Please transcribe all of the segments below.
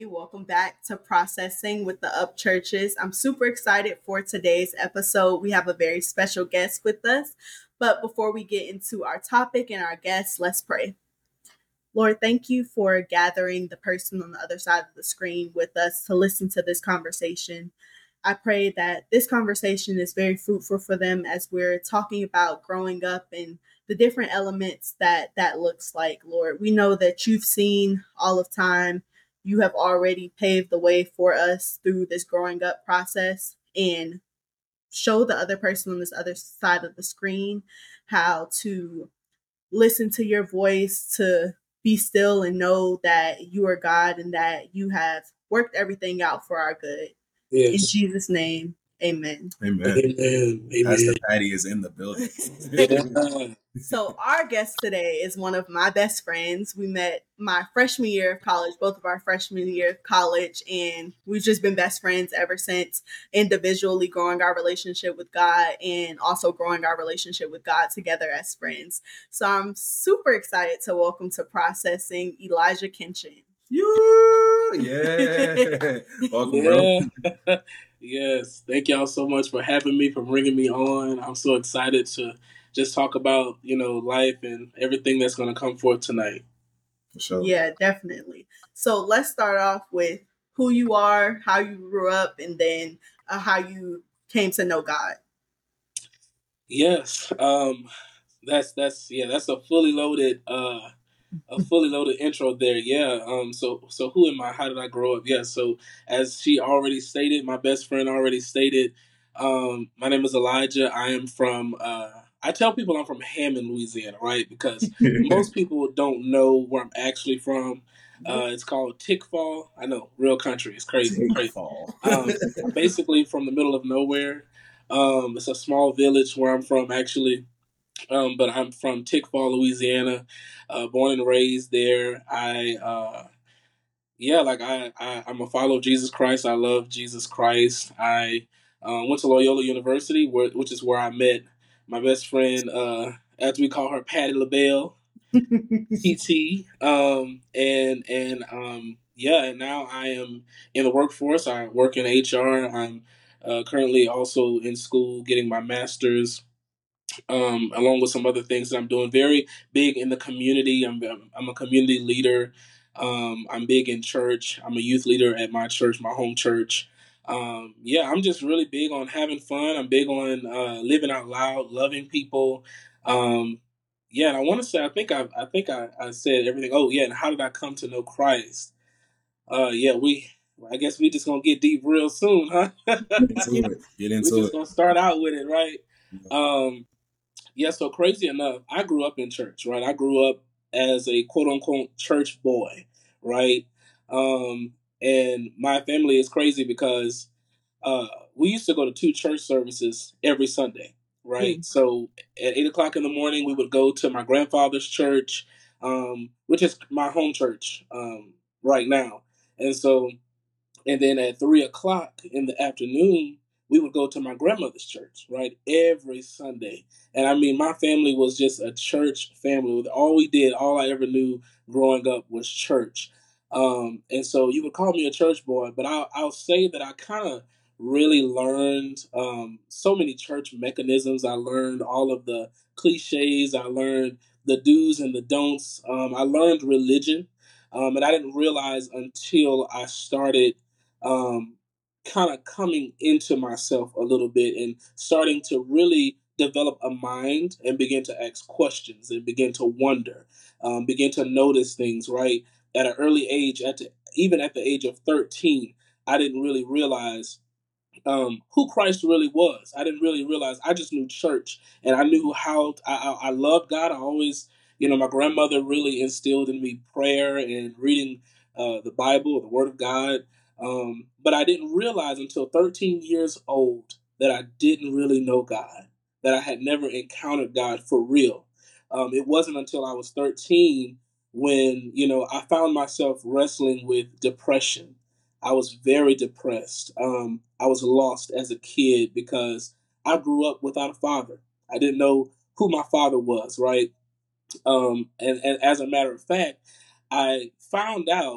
Welcome back to Processing with the Up Churches. I'm super excited for today's episode. We have a very special guest with us. But before we get into our topic and our guests, let's pray. Lord, thank you for gathering the person on the other side of the screen with us to listen to this conversation. I pray that this conversation is very fruitful for them as we're talking about growing up and the different elements that looks like. Lord, we know that you've seen all of time. You have already paved the way for us through this growing up process, and show the other person on this other side of the screen how to listen to your voice, to be still and know that you are God and that you have worked everything out for our good. In Yes. Jesus' name, amen. Amen. Amen. Pastor Amen. Patty is in the building. Yeah. So our guest today is one of my best friends. We met my freshman year of college, both of our freshman year of college, and we've just been best friends ever since, individually growing our relationship with God and also growing our relationship with God together as friends. So I'm super excited to welcome to Processing Elijah Kenshin. Yeah. Welcome, bro. Yeah. Yes. Thank y'all so much for having me, for bringing me on. I'm so excited to just talk about, life and everything that's going to come forth tonight. For sure. Yeah, definitely. So let's start off with who you are, how you grew up, and then how you came to know God. Yes. That's a fully loaded intro there. Yeah. So who am I? How did I grow up? Yeah. So as she already stated, my best friend already stated, my name is Elijah. I am from I tell people I'm from Hammond, Louisiana, right? Because most people don't know where I'm actually from. It's called Tickfall. I know, real country. It's crazy. Fall. I'm basically from the middle of nowhere. It's a small village where I'm from, actually. But I'm from Tickfall, Louisiana, born and raised there. I'm a follower of Jesus Christ. I love Jesus Christ. I went to Loyola University, which is where I met my best friend, as we call her, Patty LaBelle, PT. And now I am in the workforce. I work in HR. I'm currently also in school getting my master's, along with some other things that I'm doing. Very big in the community. I'm a community leader. I'm big in church. I'm a youth leader at my church, my home church. I'm just really big on having fun. I'm big on living out loud, loving people. And I want to say, I said everything. Oh yeah, and how did I come to know Christ? I guess we just gonna get deep real soon, huh? Get into We're just it. gonna start out with it, right? So crazy enough, I grew up in church, right? I grew up as a quote unquote church boy, right? And my family is crazy because we used to go to two church services every Sunday, right? Mm. So at 8 o'clock in the morning, we would go to my grandfather's church, which is my home church right now. And then at 3 o'clock in the afternoon, we would go to my grandmother's church, right? Every Sunday. And I mean, my family was just a church family. All I ever knew growing up was church. And so you would call me a church boy, but I'll say that I kind of really learned so many church mechanisms. I learned all of the cliches. I learned the do's and the don'ts. I learned religion. And I didn't realize until I started kind of coming into myself a little bit and starting to really develop a mind and begin to ask questions and begin to wonder, begin to notice things, right? At an early age, even at the age of 13, I didn't really realize who Christ really was. I didn't really realize. I just knew church, and I knew how I loved God. I always, my grandmother really instilled in me prayer and reading the Bible, the Word of God. But I didn't realize until 13 years old that I didn't really know God, that I had never encountered God for real. It wasn't until I was 13 when, I found myself wrestling with depression. I was very depressed. I was lost as a kid because I grew up without a father. I didn't know who my father was, right? And as a matter of fact, I found out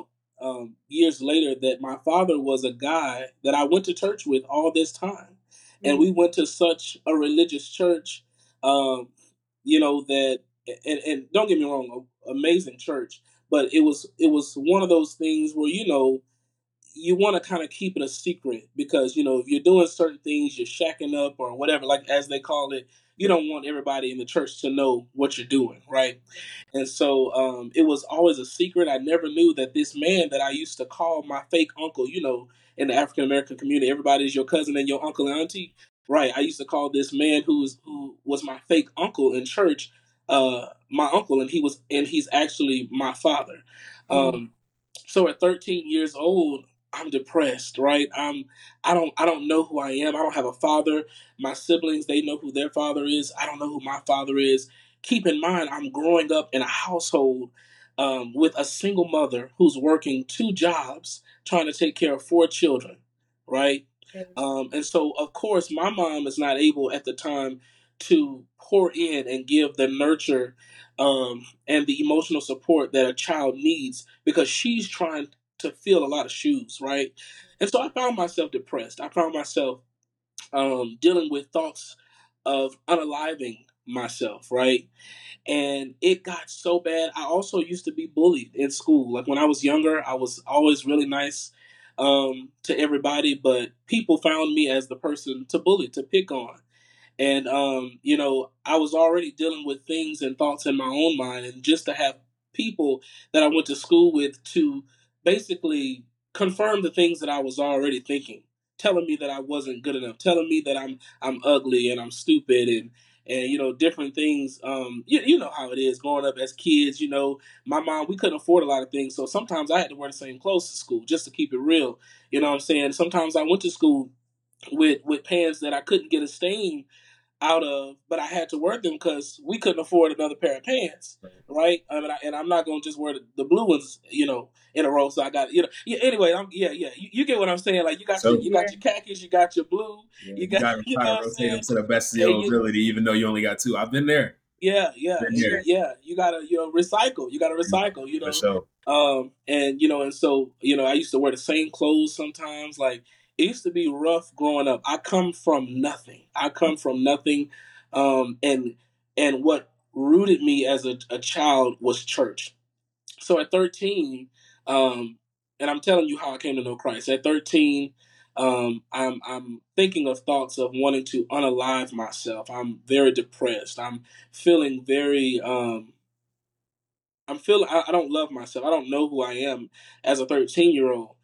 years later that my father was a guy that I went to church with all this time, and we went to such a religious church, um, that, and don't get me wrong, amazing church, but it was one of those things where you want to kind of keep it a secret because if you're doing certain things, you're shacking up or whatever, like as they call it. You don't want everybody in the church to know what you're doing, right? And so it was always a secret. I never knew that this man that I used to call my fake uncle, in the African American community, everybody's your cousin and your uncle and auntie, right? I used to call this man who was my fake uncle in church, my uncle, and he's actually my father. So at 13 years old, I'm depressed, right? I don't know who I am. I don't have a father. My siblings, they know who their father is. I don't know who my father is. Keep in mind, I'm growing up in a household with a single mother who's working 2 jobs, trying to take care of 4 children, right? And so, of course, my mom is not able at the time to pour in and give the nurture and the emotional support that a child needs because she's trying to fill a lot of shoes, right? And so I found myself depressed. I found myself dealing with thoughts of unaliving myself, right? And it got so bad. I also used to be bullied in school. Like when I was younger, I was always really nice to everybody, but people found me as the person to bully, to pick on. And, I was already dealing with things and thoughts in my own mind. And just to have people that I went to school with to basically confirm the things that I was already thinking, telling me that I wasn't good enough, telling me that I'm ugly and I'm stupid and different things. You know how it is growing up as kids. My mom, we couldn't afford a lot of things, so sometimes I had to wear the same clothes to school just to keep it real. You know what I'm saying? Sometimes I went to school with pants that I couldn't get a stain out of, but I had to wear them because we couldn't afford another pair of pants, right? And I'm not gonna just wear the blue ones, in a row. So I got, yeah, anyway, you get what I'm saying. Like you got your khakis, you got your blue, you got to you try know to what I'm rotate saying? them to the best of your ability, even though you only got 2. I've been there. Yeah, Been there. you gotta recycle. You gotta recycle. For sure. And so I used to wear the same clothes sometimes. Like it used to be rough growing up. I come from nothing. And what rooted me as a child was church. So at 13, and I'm telling you how I came to know Christ. At 13, I'm thinking of thoughts of wanting to unalive myself. I'm very depressed. I'm feeling very I don't love myself. I don't know who I am as a 13-year-old.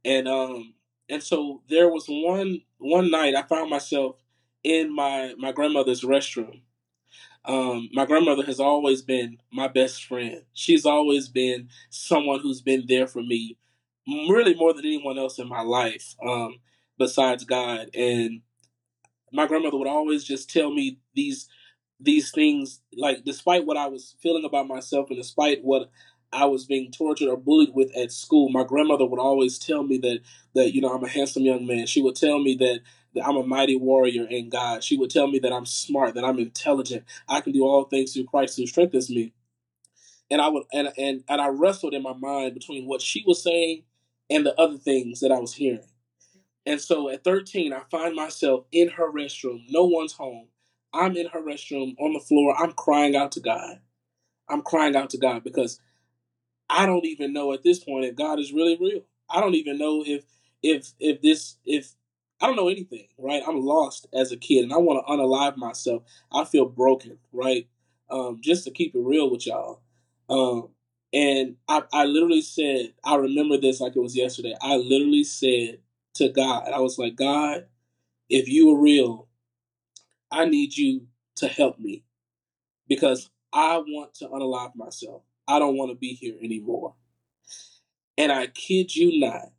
And so there was one night I found myself in my grandmother's restroom. My grandmother has always been my best friend. She's always been someone who's been there for me, really more than anyone else in my life, besides God. And my grandmother would always just tell me these things, like despite what I was feeling about myself and despite what I was being tortured or bullied with at school, my grandmother would always tell me that I'm a handsome young man. She would tell me that I'm a mighty warrior in God. She would tell me that I'm smart, that I'm intelligent. I can do all things through Christ who strengthens me. And I would and I wrestled in my mind between what she was saying and the other things that I was hearing. And so at 13, I find myself in her restroom. No one's home. I'm in her restroom on the floor. I'm crying out to God. I'm crying out to God because I don't even know at this point if God is really real. I don't even know if I don't know anything, right? I'm lost as a kid and I want to unalive myself. I feel broken, right? Just to keep it real with y'all. And I literally said, I remember this like it was yesterday. I literally said to God, I was like, God, if you are real, I need you to help me because I want to unalive myself. I don't want to be here anymore. And I kid you not,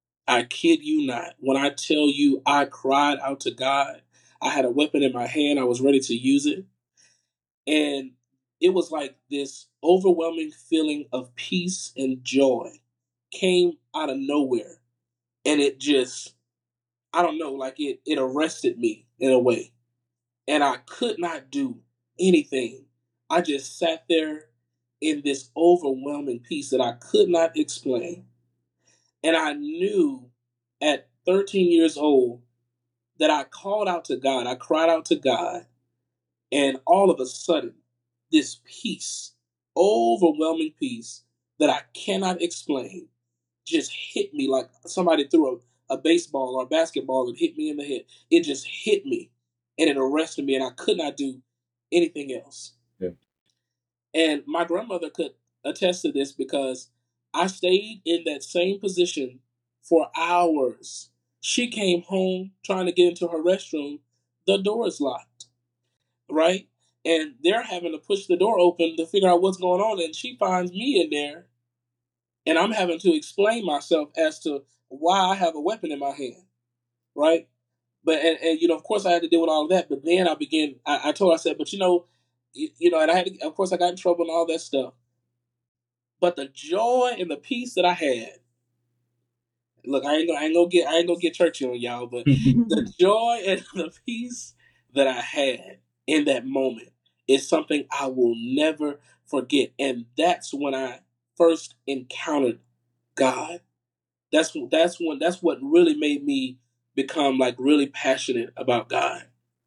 when I tell you I cried out to God, I had a weapon in my hand, I was ready to use it. And it was like this overwhelming feeling of peace and joy came out of nowhere. And it just, I don't know, like it arrested me in a way. And I could not do anything. I just sat there in this overwhelming peace that I could not explain. And I knew at 13 years old that I called out to God. I cried out to God. And all of a sudden, this peace, overwhelming peace that I cannot explain, just hit me like somebody threw a baseball or a basketball and hit me in the head. It just hit me and it arrested me, and I could not do anything else. Yeah. And my grandmother could attest to this because I stayed in that same position for hours. She came home trying to get into her restroom. The door is locked, right? And they're having to push the door open to figure out what's going on. And she finds me in there, and I'm having to explain myself as to why I have a weapon in my hand, right? But and of course I had to deal with all of that. But then I told her, I said, but and I had to, of course I got in trouble and all that stuff. But the joy and the peace that I had, look, I ain't gonna get churchy on y'all, but the joy and the peace that I had in that moment is something I will never forget. And that's when I first encountered God. That's what really made me become like really passionate about God.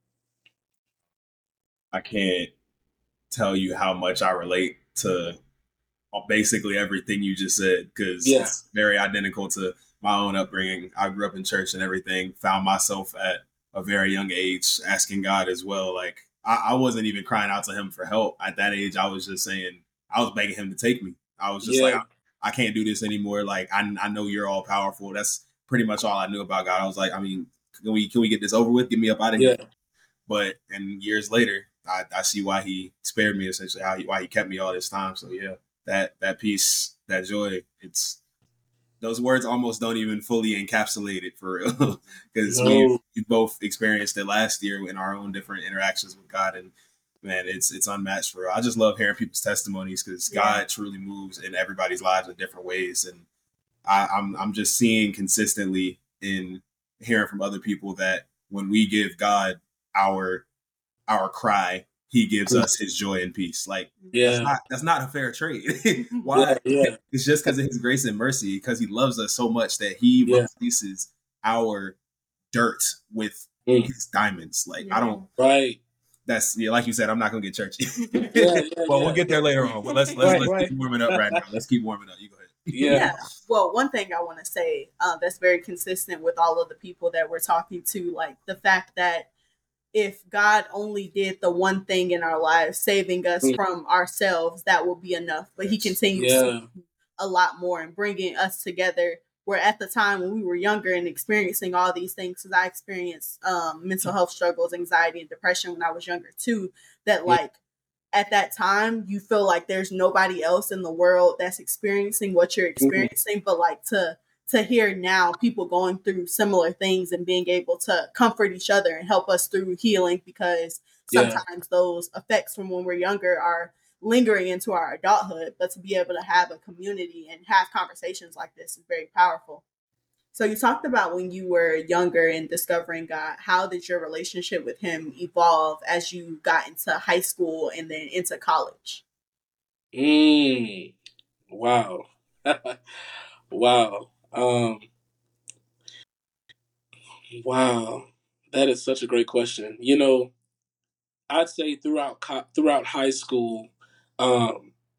I can't tell you how much I relate to basically everything you just said, because it's very identical to my own upbringing. I grew up in church and everything, found myself at a very young age asking God as well. Like I wasn't even crying out to him for help at that age. I was just saying, I was begging him to take me. I was just like, I can't do this anymore. Like I know you're all powerful. That's pretty much all I knew about God. I was like, I mean, can we get this over with? Get me up out of here. But and years later, I see why he spared me, essentially, why he kept me all this time. So yeah, that peace, that joy, it's those words almost don't even fully encapsulate it, for real. Because we both experienced it last year in our own different interactions with God, and man, it's unmatched for real. I just love hearing people's testimonies, because God truly moves in everybody's lives in different ways, and I'm just seeing consistently in hearing from other people that when we give God our cry, he gives us his joy and peace. Like that's not a fair trade. Why? It's just because of his grace and mercy, because he loves us so much that he replaces our dirt with his diamonds. Like I don't. Right. That's like you said. I'm not gonna get churchy. Well, we'll get there later on. But let's keep warming up right now. Let's keep warming up. You go ahead. Yeah. Well, one thing I want to say that's very consistent with all of the people that we're talking to, like the fact that if God only did the one thing in our lives, saving us from ourselves, that will be enough. But he continues to do a lot more and bringing us together. Where at the time when we were younger and experiencing all these things, because I experienced mental health struggles, anxiety, and depression when I was younger too, that like at that time you feel like there's nobody else in the world that's experiencing what you're experiencing, but like to hear now people going through similar things and being able to comfort each other and help us through healing, because sometimes those effects from when we're younger are lingering into our adulthood, but to be able to have a community and have conversations like this is very powerful. So you talked about when you were younger and discovering God. How did your relationship with him evolve as you got into high school and then into college? Wow. Wow. Wow. That is such a great question. I'd say throughout high school, I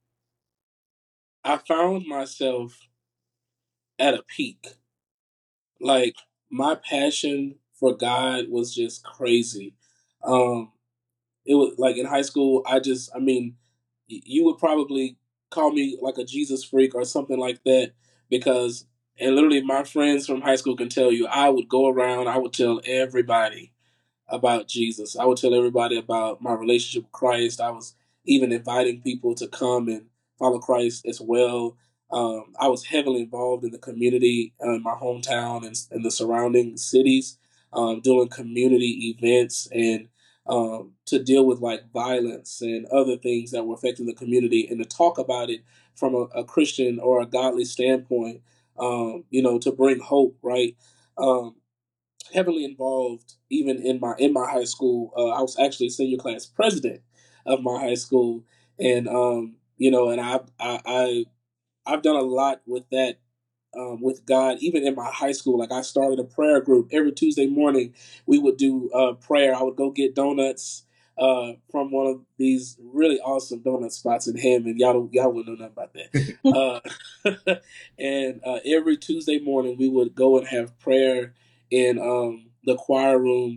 found myself at a peak. Like my passion for God was just crazy. It was like in high school, I mean, you would probably call me like a Jesus freak or something like that, because, and literally my friends from high school can tell you, I would go around, I would tell everybody about Jesus. I would tell everybody about my relationship with Christ. I was even inviting people to come and follow Christ as well. I was heavily involved in the community in my hometown and the surrounding cities, doing community events and to deal with like violence and other things that were affecting the community, and to talk about it from a Christian or a godly standpoint, to bring hope, right? Heavily involved even in my high school. I was actually senior class president of my high school, and and I've done a lot with that with God, even in my high school. Like I started a prayer group. Every Tuesday morning we would do prayer. I would go get donuts from one of these really awesome donut spots in Hammond. Y'all wouldn't know nothing about that. And every Tuesday morning we would go and have prayer in the choir room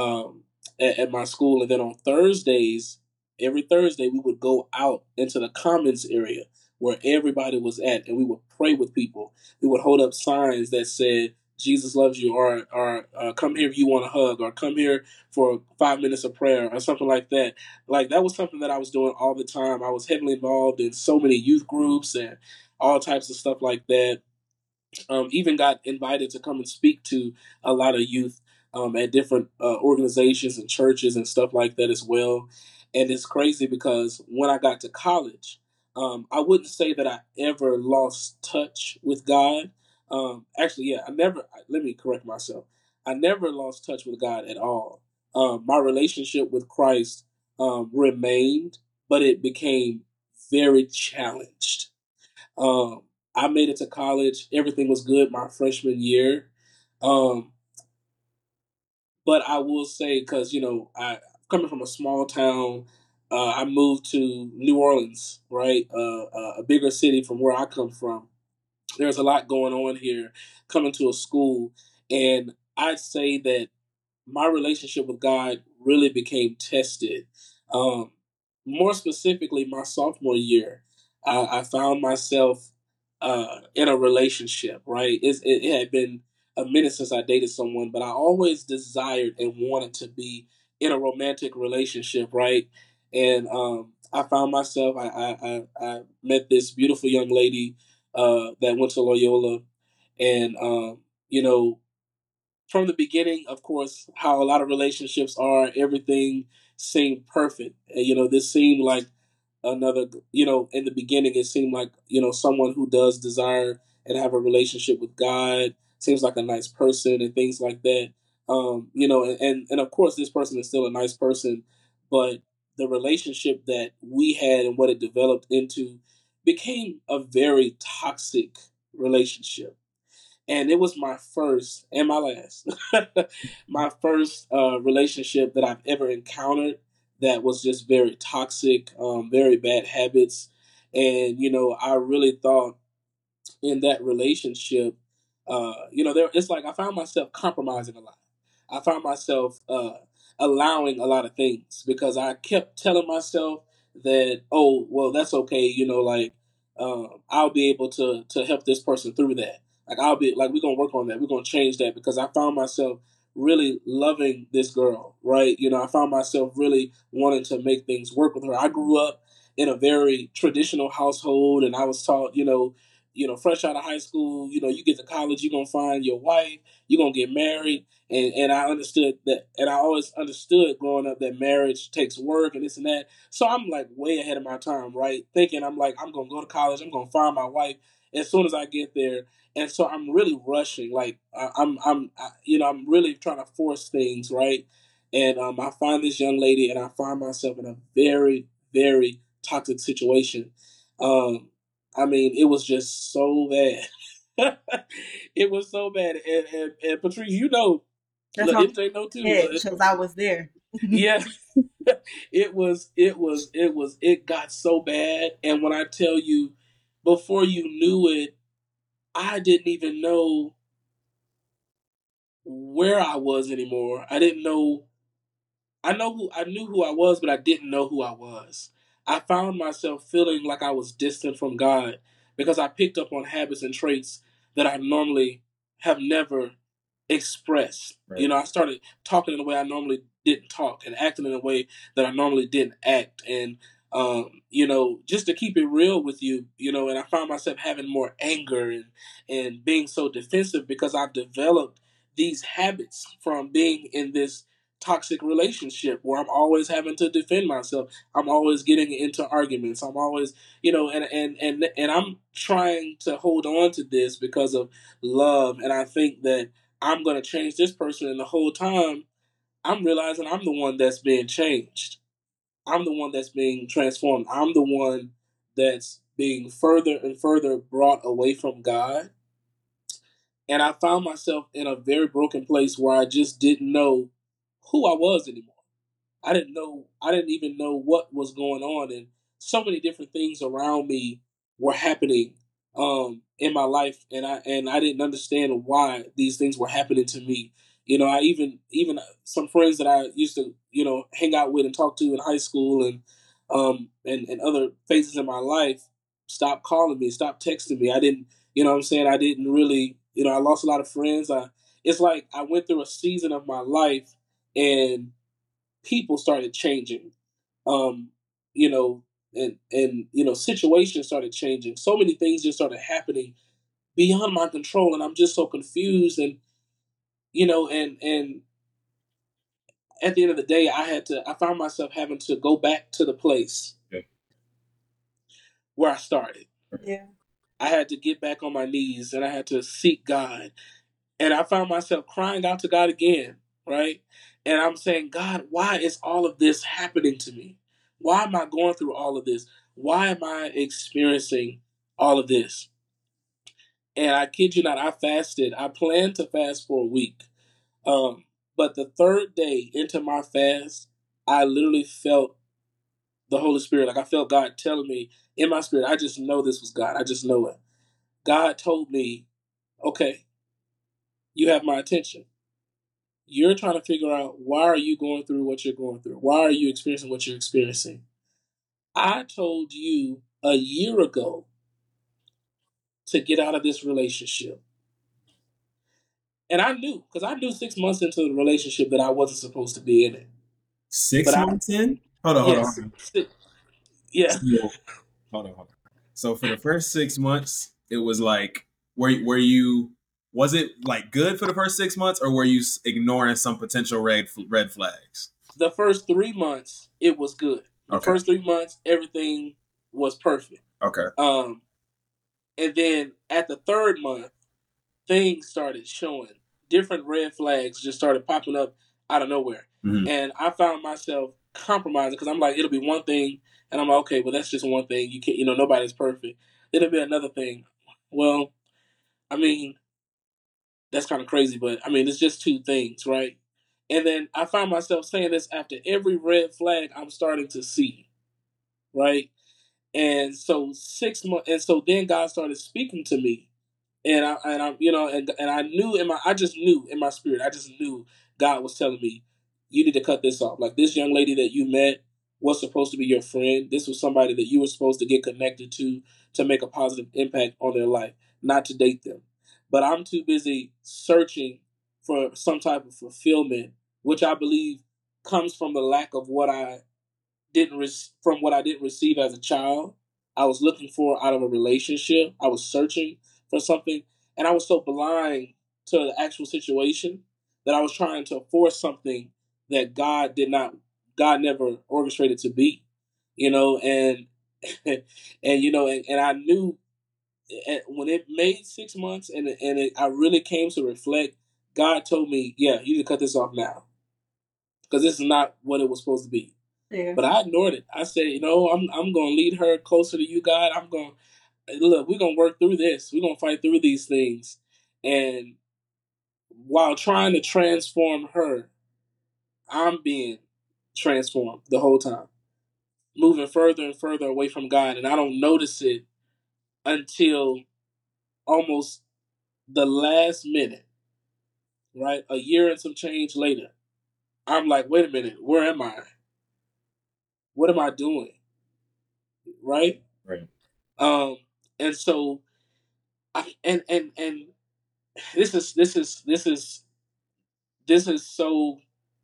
at my school. And then on Thursdays, every Thursday, we would go out into the commons area where everybody was at, and we would pray with people. We would hold up signs that said, Jesus loves you, or come here if you want a hug, or come here for 5 minutes of prayer, or something like that. Like, that was something that I was doing all the time. I was heavily involved in so many youth groups and all types of stuff like that. Even got invited to come and speak to a lot of youth at different organizations and churches and stuff like that as well. And it's crazy because when I got to college, I wouldn't say that I ever lost touch with God. Actually, yeah, let me correct myself. I never lost touch with God at all. My relationship with Christ remained, but it became very challenged. Um, I made it to college. Everything was good my freshman year. Um, but I will say, because, I coming from a small town, I moved to New Orleans, right? A bigger city from where I come from. There's a lot going on here coming to a school. And I'd say that my relationship with God really became tested. Um, More specifically, my sophomore year, I found myself in a relationship. Right, it had been a minute since I dated someone, but I always desired and wanted to be in a romantic relationship. Right, and I found myself. I met this beautiful young lady that went to Loyola, and you know from the beginning, of course, how a lot of relationships are, everything seemed perfect. And, this seemed like another, in the beginning, it seemed like, someone who does desire and have a relationship with God, seems like a nice person and things like that. And of course, this person is still a nice person, but the relationship that we had and what it developed into became a very toxic relationship, and it was my first and my last, my first relationship that I've ever encountered that was just very toxic, very bad habits, and I really thought in that relationship, it's like I found myself compromising a lot. I found myself allowing a lot of things because I kept telling myself that, oh, well, that's okay. I'll be able to help this person through that. Like I'll be like, we're gonna work on that. We're gonna change that because I found myself really loving this girl, right? I found myself really wanting to make things work with her. I grew up in a very traditional household, and I was taught, fresh out of high school, you get to college, you're gonna find your wife, you're gonna get married, and I understood that, and I always understood growing up that marriage takes work and this and that. So I'm like way ahead of my time, right? Thinking I'm like I'm gonna go to college, I'm gonna find my wife as soon as I get there, and so I'm really rushing, like I'm really trying to force things, right? And I find this young lady, and I find myself in a very, very toxic situation. Um, I mean, it was just so bad. It was so bad. And Patrice, That's how MJ know too. because I was there. Yeah. It got so bad. And when I tell you, before you knew it, I didn't even know where I was anymore. I didn't know I knew who I was, but I didn't know who I was. I found myself feeling like I was distant from God because I picked up on habits and traits that I normally have never expressed. Right. I started talking in a way I normally didn't talk and acting in a way that I normally didn't act. And, just to keep it real with you, and I found myself having more anger and being so defensive because I've developed these habits from being in this toxic relationship where I'm always having to defend myself. I'm always getting into arguments. I'm always, and I'm trying to hold on to this because of love. And I think that I'm going to change this person. And the whole time I'm realizing I'm the one that's being changed. I'm the one that's being transformed. I'm the one that's being further and further brought away from God. And I found myself in a very broken place where I just didn't know who I was anymore. I didn't even know what was going on, and so many different things around me were happening in my life, and I didn't understand why these things were happening to me. I even some friends that I used to hang out with and talk to in high school and other phases in my life stopped calling me, stopped texting me. I didn't, what I'm saying, I didn't really, I lost a lot of friends. It's like I went through a season of my life and people started changing, um, you know, and situations started changing. So many things just started happening beyond my control, and I'm just so confused. And and at the end of the day, I found myself having to go back to the place where I started. Yeah. I had to get back on my knees and I had to seek God. And I found myself crying out to God again, right? And I'm saying, God, why is all of this happening to me? Why am I going through all of this? Why am I experiencing all of this? And I kid you not, I fasted. I planned to fast for a week. But the third day into my fast, I literally felt the Holy Spirit. Like I felt God telling me in my spirit, I just know this was God. I just know it. God told me, okay, you have my attention. You're trying to figure out, why are you going through what you're going through? Why are you experiencing what you're experiencing? I told you a year ago to get out of this relationship. And I knew, because I knew 6 months into the relationship that I wasn't supposed to be in it. 6 months in? Hold on. Yeah. Hold on. So for the first 6 months, it was like, were you, was it like good for the first 6 months, or were you ignoring some potential red flags? The first 3 months, it was good. The first 3 months, everything was perfect. Okay. And then at the third month, things started showing. Different red flags just started popping up out of nowhere. Mm-hmm. And I found myself compromising because I'm like, it'll be one thing, and I'm like, okay, well, that's just one thing. You can't, nobody's perfect. Then it'll be another thing. Well, I mean, that's kind of crazy, but I mean, it's just two things, right? And then I found myself saying this after every red flag I'm starting to see, right? And so 6 months, and so then God started speaking to me, and I knew I just knew in my spirit, I just knew God was telling me, you need to cut this off. Like, this young lady that you met was supposed to be your friend. This was somebody that you were supposed to get connected to make a positive impact on their life, not to date them. But I'm too busy searching for some type of fulfillment, which I believe comes from the lack of what I didn't receive as a child. I was looking for out of a relationship. I was searching for something, and I was so blind to the actual situation that I was trying to force something that God never orchestrated to be, and and I knew when it made 6 months I really came to reflect. God told me, yeah, you need to cut this off now, because this is not what it was supposed to be. Yeah. But I ignored it. I said, I'm going to lead her closer to you, God. We're going to work through this. We're going to fight through these things. And while trying to transform her, I'm being transformed the whole time, moving further and further away from God. And I don't notice it until almost the last minute, right? A year and some change later. I'm like, wait a minute, where am I? What am I doing? Right? Right. And so, and this is so,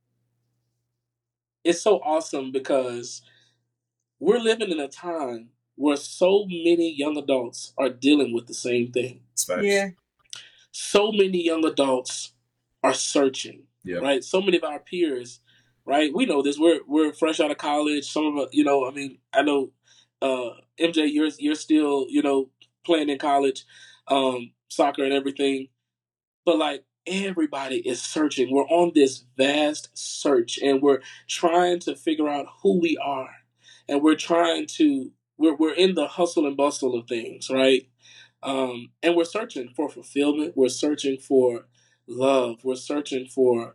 it's so awesome, because we're living in a time where so many young adults are dealing with the same thing. Yeah. So many young adults are searching. Yep. Right? So many of our peers, right? We know this. We're fresh out of college. Some of us, I know MJ, you're still, playing in college, soccer and everything. But like, everybody is searching. We're on this vast search, and we're trying to figure out who we are. And we're in the hustle and bustle of things, right? And we're searching for fulfillment. We're searching for love. We're searching for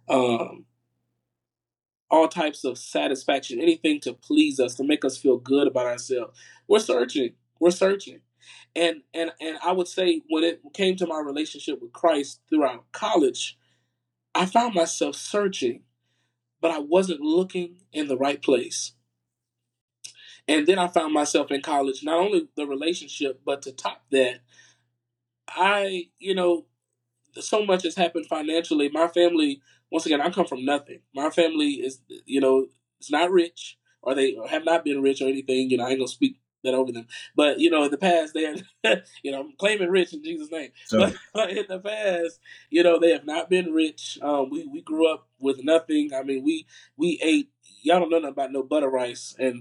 all types of satisfaction, anything to please us, to make us feel good about ourselves. We're searching. We're searching. And I would say when it came to my relationship with Christ throughout college, I found myself searching, but I wasn't looking in the right place. And then I found myself in college, not only the relationship, but to top that, so much has happened financially. My family, once again, I come from nothing. My family is, it's not rich, or they have not been rich or anything. I ain't gonna speak that over them. But in the past, they are, I'm claiming rich in Jesus' name. So. But in the past, they have not been rich. We grew up with nothing. I mean, we ate. Y'all don't know nothing about no butter rice and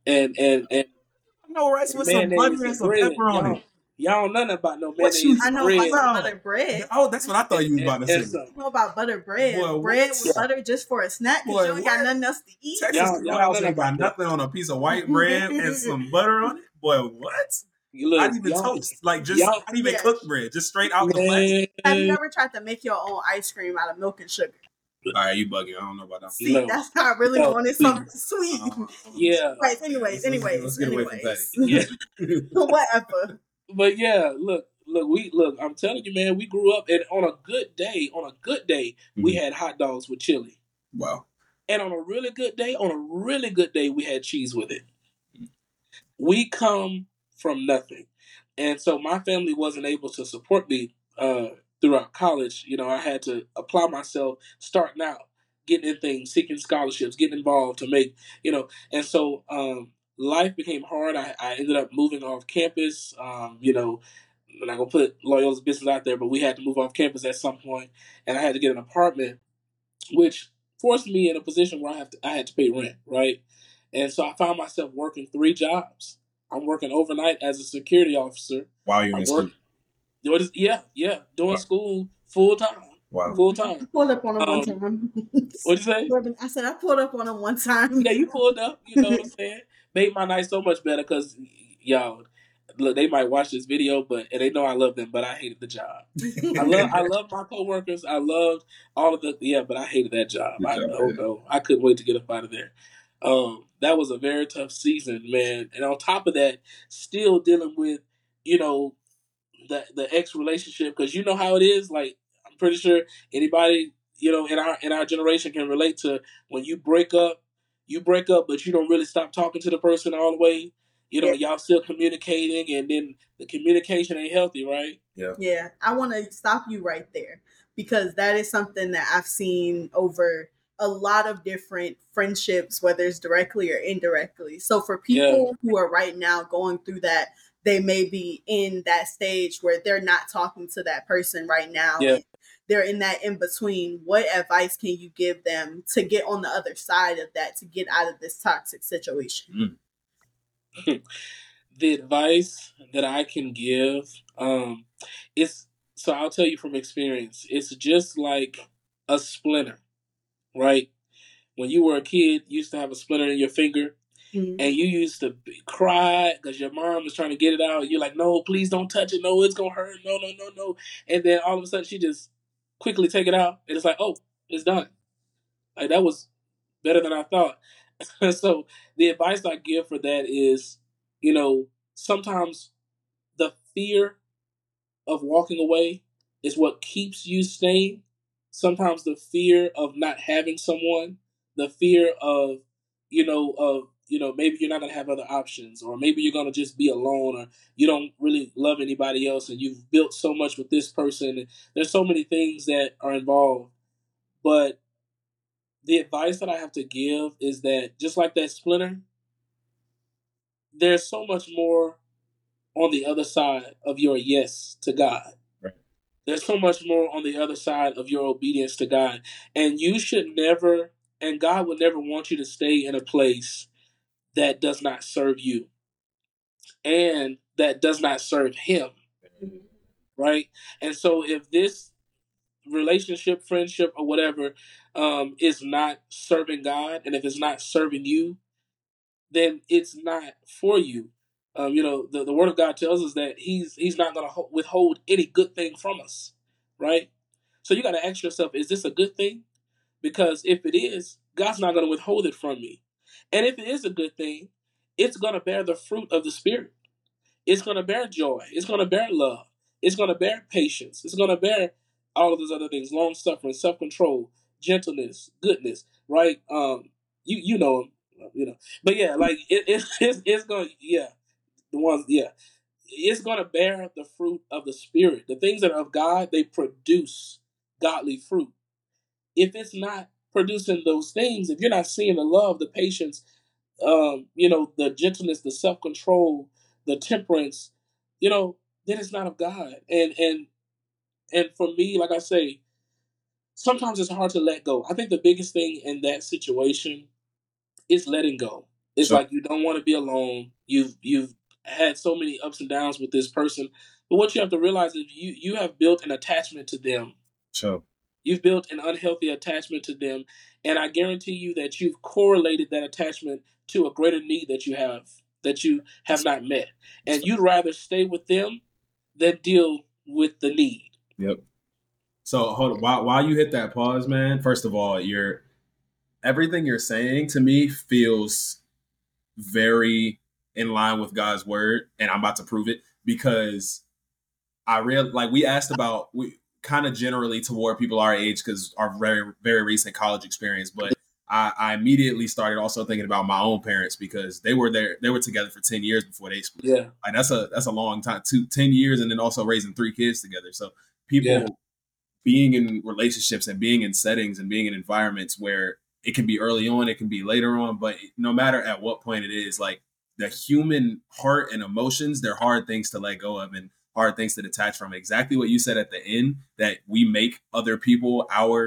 no rice with some butter and some pepper on it. Y'all know nothing about no mayonnaise. I know about butter bread. Oh, that's what I thought you was about to say. I know about butter bread. Boy, bread with butter just for a snack because you ain't got nothing else to eat. Texas y'all ain't got nothing on a piece of white bread and some butter on it. Boy, what? Not even toast. Like, just not even cooked bread. Just straight out the flash. Have you ever tried to make your own ice cream out of milk and sugar? All right, you bugging. I don't know about that. See, that's how I really wanted something sweet. Yeah. Anyways. Let's get away from Patty. Whatever. But yeah, look, I'm telling you, man, we grew up, and on a good day, we had hot dogs with chili. Wow. And on a really good day, we had cheese with it. We come from nothing. And so my family wasn't able to support me throughout college. I had to apply myself, starting out, getting in things, seeking scholarships, getting involved to make, and so life became hard. I ended up moving off campus. I'm not gonna put Loyola's business out there, but we had to move off campus at some point, and I had to get an apartment, which forced me in a position where I had to pay rent, right? And so I found myself working 3 jobs. I'm working overnight as a security officer. While you're in school. Yeah, doing school full time. Wow. Full time. I pulled up on him one time. What'd you say? I said I pulled up on him one time. Yeah, you pulled up. You know what I'm saying? Made my night so much better because, y'all, look, they might watch this video, and they know I love them, but I hated the job. I love my coworkers. I loved all of but I hated that job. I couldn't wait to get up out of there. That was a very tough season, man. And on top of that, still dealing with, the ex relationship, because you know how it is. Like, I'm pretty sure anybody, in our generation can relate to when you break up, but you don't really stop talking to the person all the way. Y'all still communicating, and then the communication ain't healthy, right? Yeah. Yeah. I want to stop you right there, because that is something that I've seen over a lot of different friendships, whether it's directly or indirectly. So for people who are right now going through that, they may be in that stage where they're not talking to that person right now. Yeah. They're in that in between. What advice can you give them to get on the other side of that, to get out of this toxic situation? The advice that I can give is, so I'll tell you from experience, it's just like a splinter, right? When you were a kid, you used to have a splinter in your finger. Mm-hmm. And you used to cry because your mom was trying to get it out. You're like, no, please don't touch it. No, it's going to hurt. No. And then all of a sudden she just quickly take it out. And it's like, oh, it's done. Like, that was better than I thought. So the advice I give for that is, sometimes the fear of walking away is what keeps you staying. Sometimes the fear of not having someone, the fear of, maybe you're not going to have other options, or maybe you're going to just be alone, or you don't really love anybody else, and you've built so much with this person. And there's so many things that are involved. But the advice that I have to give is that, just like that splinter, there's so much more on the other side of your yes to God. Right. There's so much more on the other side of your obedience to God. And you should never, and God would never want you to stay in a place that does not serve you and that does not serve Him. Mm-hmm. Right? And so if this relationship, friendship, or whatever is not serving God, and if it's not serving you, then it's not for you. The Word of God tells us that He's not going to withhold any good thing from us, right? So you got to ask yourself, is this a good thing? Because if it is, God's not going to withhold it from me. And if it is a good thing, it's going to bear the fruit of the Spirit. It's going to bear joy. It's going to bear love. It's going to bear patience. It's going to bear all of those other things: long suffering, self control, gentleness, goodness. Right? You know them. But yeah, like it's going. Yeah, the ones. Yeah, it's going to bear the fruit of the Spirit. The things that are of God, they produce godly fruit. If it's not producing those things, if you're not seeing the love, the patience, the gentleness, the self-control, the temperance, then it's not of God. And for me, like I say, sometimes it's hard to let go. I think the biggest thing in that situation is letting go. It's Sure. like you don't want to be alone. You've had so many ups and downs with this person, but what you have to realize is you have built an attachment to them. Sure. You've built an unhealthy attachment to them, and I guarantee you that you've correlated that attachment to a greater need that you have not met, and you'd rather stay with them than deal with the need. Yep. So hold on. While you hit that pause, man, first of all, everything you're saying to me feels very in line with God's word, and I'm about to prove it because we asked about kind of generally toward people our age because our very, very recent college experience. But I immediately started also thinking about my own parents because they were together for 10 years before they split. Yeah. Like that's a long time, 10 years, and then also raising 3 kids together. So people being in relationships and being in settings and being in environments where it can be early on, it can be later on, but no matter at what point it is, like the human heart and emotions, they're hard things to let go of and hard things to detach from. Exactly what you said at the end, that we make other people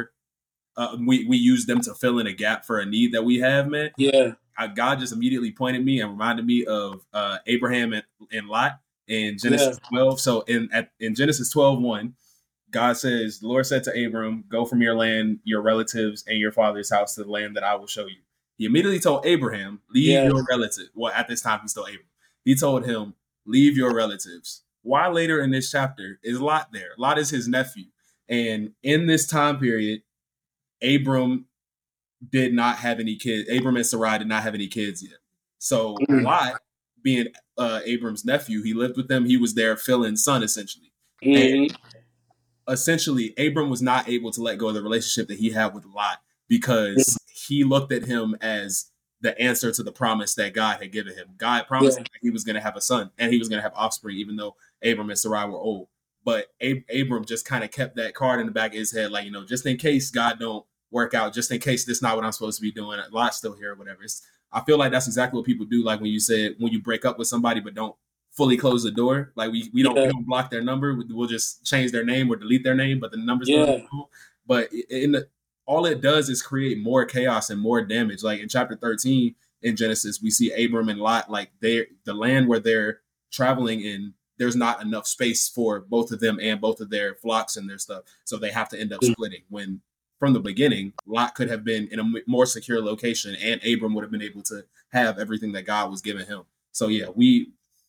we use them to fill in a gap for a need that we have, man. Yeah. God just immediately pointed me and reminded me of Abraham and Lot in Genesis 12. So in Genesis 12:1, God says, the Lord said to Abram, go from your land, your relatives, and your father's house to the land that I will show you. He immediately told Abraham, leave your relatives. Well, at this time, he's still Abram. He told him, leave your relatives. Why later in this chapter is Lot there? Lot is his nephew. And in this time period, Abram did not have any kids. Abram and Sarai did not have any kids yet. So Lot, being Abram's nephew, he lived with them. He was their fill-in son, essentially. And essentially, Abram was not able to let go of the relationship that he had with Lot because he looked at him as the answer to the promise that God had given him. God promised him that he was going to have a son and he was going to have offspring, even though Abram and Sarai were old. But Abram just kind of kept that card in the back of his head, like, just in case God don't work out, just in case this is not what I'm supposed to be doing. Lot's still here or whatever. I feel like that's exactly what people do. Like when you said, when you break up with somebody but don't fully close the door, like we don't block their number. We'll just change their name or delete their name, but the number's still. But all it does is create more chaos and more damage. Like in chapter 13 in Genesis, we see Abram and Lot, like the land where they're traveling in, there's not enough space for both of them and both of their flocks and their stuff. So they have to end up splitting. When from the beginning, Lot could have been in a more secure location and Abram would have been able to have everything that God was giving him. So yeah, we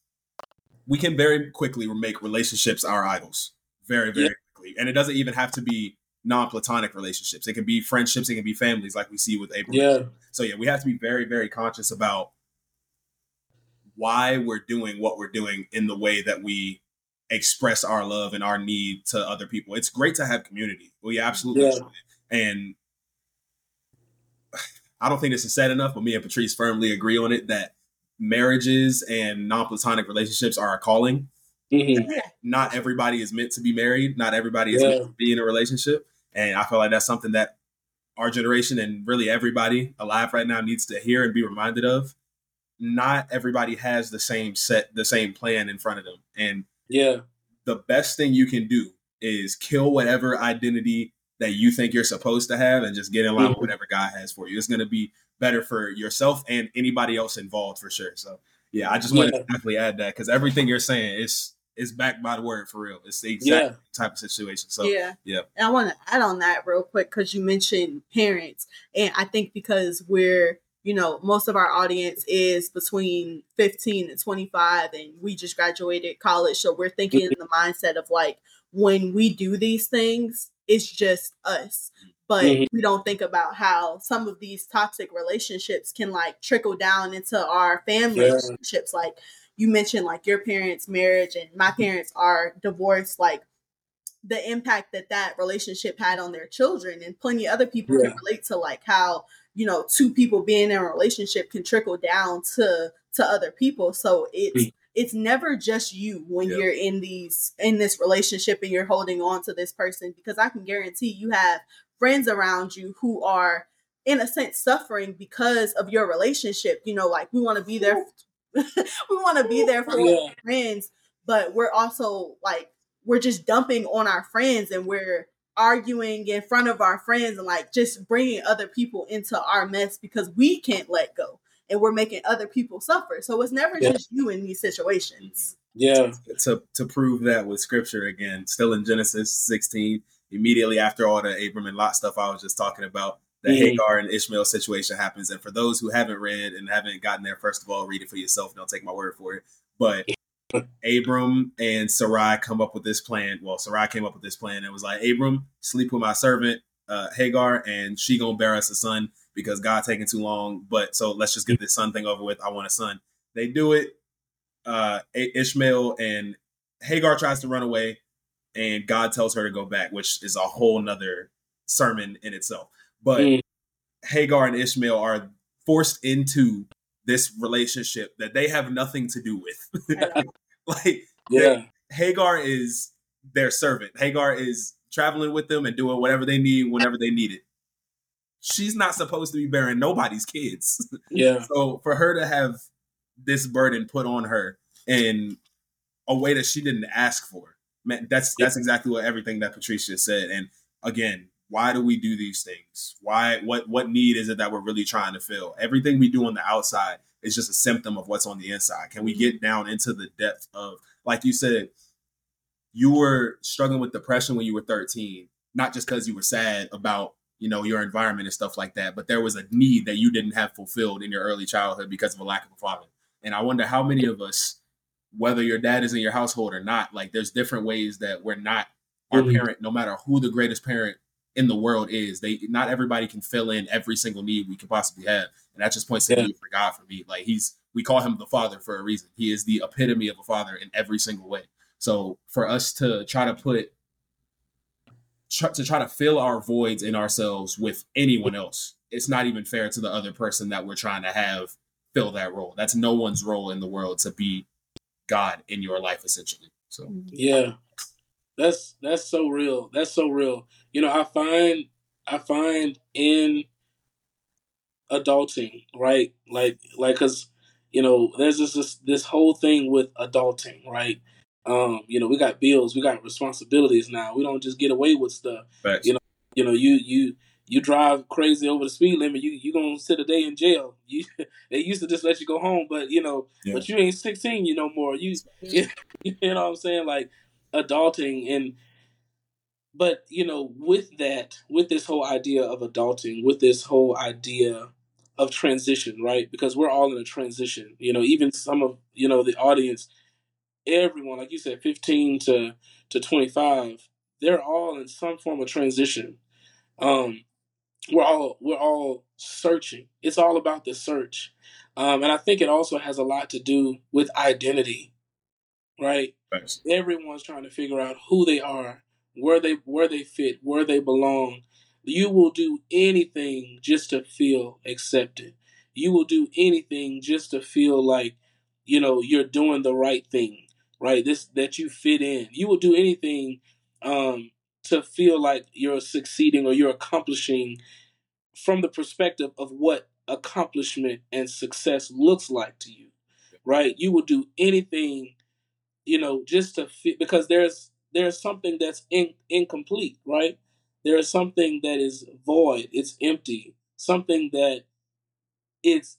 can very quickly make relationships our idols. Very, very quickly. And it doesn't even have to be non-platonic relationships. It can be friendships. It can be families like we see with Abram. Yeah. So yeah, we have to be very, very conscious about why we're doing what we're doing in the way that we express our love and our need to other people. It's great to have community. We absolutely should. And I don't think this is said enough, but me and Patrice firmly agree on it that marriages and non-platonic relationships are a calling. Mm-hmm. Not everybody is meant to be married. Not everybody is meant to be in a relationship. And I feel like that's something that our generation and really everybody alive right now needs to hear and be reminded of. Not everybody has the same plan in front of them. And the best thing you can do is kill whatever identity that you think you're supposed to have and just get in line with whatever God has for you. It's going to be better for yourself and anybody else involved for sure. So yeah, I just wanted to definitely add that because everything you're saying is backed by the word for real. It's the exact type of situation. So yeah. And I want to add on that real quick because you mentioned parents, and I think because we're most of our audience is between 15 and 25, and we just graduated college. So we're thinking in the mindset of like, when we do these things, it's just us. But we don't think about how some of these toxic relationships can like trickle down into our family relationships. Like you mentioned, like your parents' marriage and my parents are divorced, like the impact that relationship had on their children, and plenty of other people can relate to like how, two people being in a relationship can trickle down to other people. So it's never just you when you're in this relationship and you're holding on to this person, because I can guarantee you have friends around you who are in a sense suffering because of your relationship. Like we want to be there. We want to be there for our friends, but we're also like, we're just dumping on our friends, and we're arguing in front of our friends and like just bringing other people into our mess because we can't let go, and we're making other people suffer. So it's never just you in these situations. Yeah. To prove that with scripture, again, still in Genesis 16, immediately after all the Abram and Lot stuff I was just talking about, the Hagar and Ishmael situation happens. And for those who haven't read and haven't gotten there, first of all, read it for yourself. Don't take my word for it. But Abram and Sarai come up with this plan. Well, Sarai came up with this plan and was like, Abram, sleep with my servant Hagar, and she gonna bear us a son because God taking too long. But so let's just get this son thing over with. I want a son. They do it. Ishmael and Hagar tries to run away, and God tells her to go back, which is a whole nother sermon in itself. But Hagar and Ishmael are forced into this relationship that they have nothing to do with. Hagar is their servant. Hagar is traveling with them and doing whatever they need whenever they need it. She's not supposed to be bearing nobody's kids. So for her to have this burden put on her in a way that she didn't ask for, man, that's exactly what everything that Patricia said. And again, why do we do these things? Why? What need is it that we're really trying to fill? Everything we do on the outside is just a symptom of what's on the inside. Can we get down into the depth of, like you said, you were struggling with depression when you were 13, not just because you were sad about, your environment and stuff like that, but there was a need that you didn't have fulfilled in your early childhood because of a lack of a father. And I wonder how many of us, whether your dad is in your household or not, like there's different ways that we're not our parent, no matter who the greatest parent in the world is. Not everybody can fill in every single need we could possibly have. And that just points to need for God for me. Like we call him the father for a reason. He is the epitome of a father in every single way. So for us to try to fill our voids in ourselves with anyone else, it's not even fair to the other person that we're trying to have fill that role. That's no one's role in the world to be God in your life, essentially. So that's so real. That's so real. I find in adulting, right? Like, cause there's this whole thing with adulting, right? We got bills, we got responsibilities now. We don't just get away with stuff. Facts. You drive crazy over the speed limit, you gonna sit a day in jail. They used to just let you go home, but but you ain't 16, no more. You know what I'm saying? Like adulting but with this whole idea of adulting, with this whole idea of transition, right? Because we're all in a transition. Even some of the audience, everyone, like you said, 15 to 25, they're all in some form of transition. We're all searching. It's all about the search. And I think it also has a lot to do with identity, right? Thanks. Everyone's trying to figure out who they are, where they fit, where they belong. You will do anything just to feel accepted. You will do anything just to feel like, you're doing the right thing, right? That you fit in. You will do anything to feel like you're succeeding or you're accomplishing from the perspective of what accomplishment and success looks like to you, right? You will do anything, just to fit, because there's something that's incomplete, right? There is something that is void. It's empty. Something that it's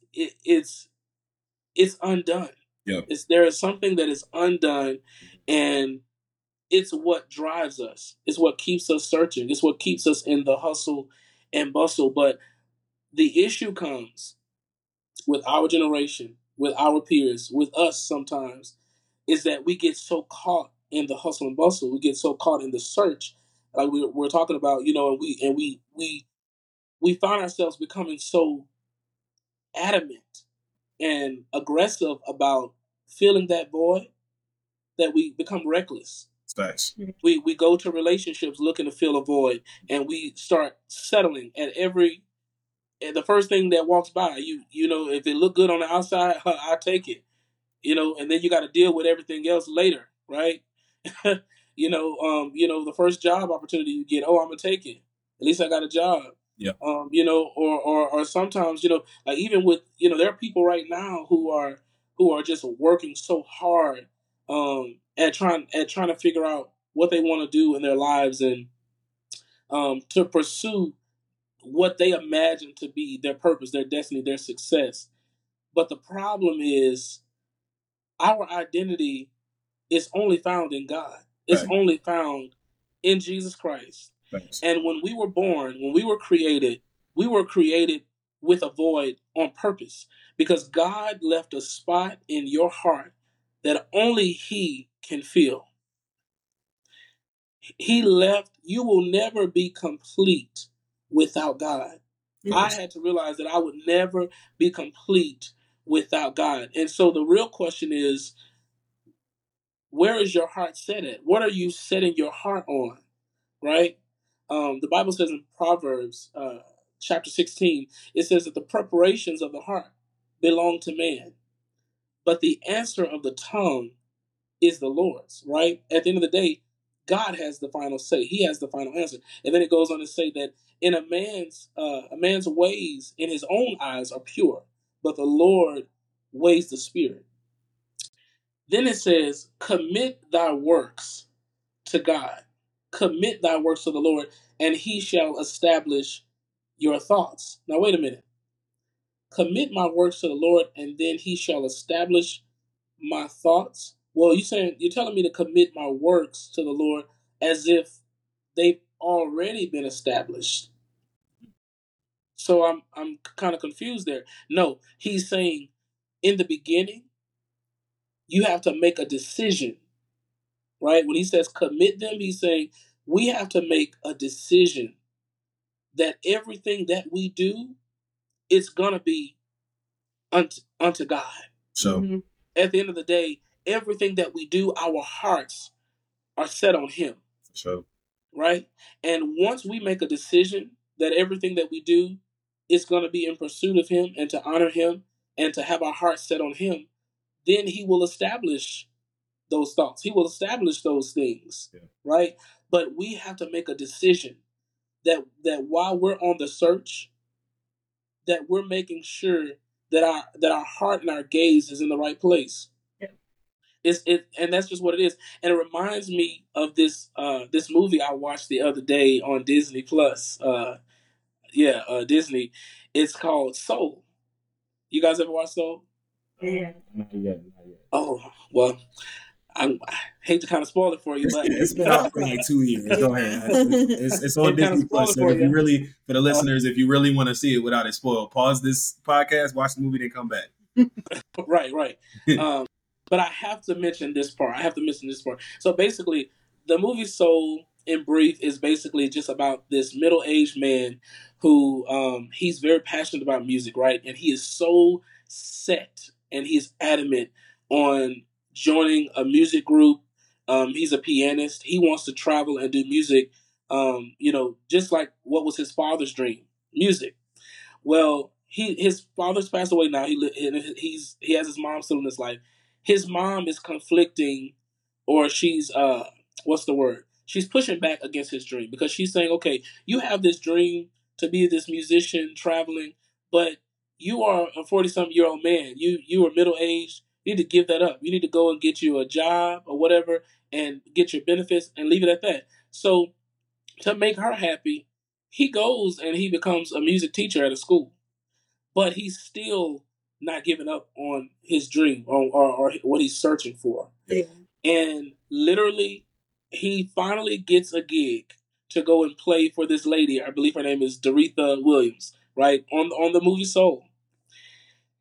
undone. Yeah. There is something that is undone, and it's what drives us. It's what keeps us searching. It's what keeps us in the hustle and bustle. But the issue comes with our generation, with our peers, with us sometimes, is that we get so caught in the hustle and bustle. We get so caught in the search, like we're talking about, and we find ourselves becoming so adamant and aggressive about filling that void that we become reckless. Thanks. We go to relationships looking to fill a void, and we start settling at the first thing that walks by. If it look good on the outside, I'll take it. And then you got to deal with everything else later, right? The first job opportunity you get, I'm gonna take it. At least I got a job. Yeah. Or sometimes, like even with, there are people right now who are just working so hard at trying to figure out what they want to do in their lives, and to pursue what they imagine to be their purpose, their destiny, their success. But the problem is our identity is only found in God. It's only found in Jesus Christ. Thanks. And when we were born, when we were created with a void on purpose, because God left a spot in your heart that only He can fill. He left, you will never be complete without God. Yes. I had to realize that I would never be complete without God. And so the real question is, where is your heart set at? What are you setting your heart on? Right? The Bible says in Proverbs chapter 16, it says that the preparations of the heart belong to man, but the answer of the tongue is the Lord's, right? At the end of the day, God has the final say. He has the final answer. And then it goes on to say that in a man's ways in his own eyes are pure, but the Lord weighs the spirit. Then it says, commit thy works to God. Commit thy works to the Lord, and He shall establish your thoughts. Now, wait a minute. Commit my works to the Lord, and then He shall establish my thoughts. Well, you're telling me to commit my works to the Lord as if they've already been established. So I'm kind of confused there. No, He's saying in the beginning, you have to make a decision, right? When He says commit them, He's saying we have to make a decision that everything that we do, it's going to be unto God. So at the end of the day, everything that we do, our hearts are set on Him. So right? And once we make a decision that everything that we do is going to be in pursuit of Him and to honor Him and to have our hearts set on Him, then He will establish those thoughts. He will establish those things, right? But we have to make a decision that while we're on the search, that we're making sure that our heart and our gaze is in the right place. And that's just what it is. And it reminds me of this movie I watched the other day on Disney Plus. Disney. It's called Soul. You guys ever watch Soul? Yeah. Not yet. Oh, well, I hate to kind of spoil it for you, but it's been out for like 2 years. Go ahead. It's on Disney Plus. So if you really, for the listeners, if you really want to see it without it spoiled, pause this podcast, watch the movie, then come back. Right. But I have to mention this part. So basically, the movie Soul, in brief, is basically just about this middle-aged man who he's very passionate about music, right? And he is so set and he's adamant on joining a music group. He's a pianist. He wants to travel and do music, just like what was his father's dream, music. Well, his father's passed away now. He has his mom still in his life. His mom is conflicting, or she's what's the word? She's pushing back against his dream because she's saying, okay, you have this dream to be this musician traveling, but you are a 40-something-year-old man. You are middle-aged. You need to give that up. You need to go and get you a job or whatever and get your benefits and leave it at that. So to make her happy, he goes and he becomes a music teacher at a school. But he's still not giving up on his dream or what he's searching for. Yeah. And literally, he finally gets a gig to go and play for this lady. I believe her name is Doretha Williams, right? On the movie Soul.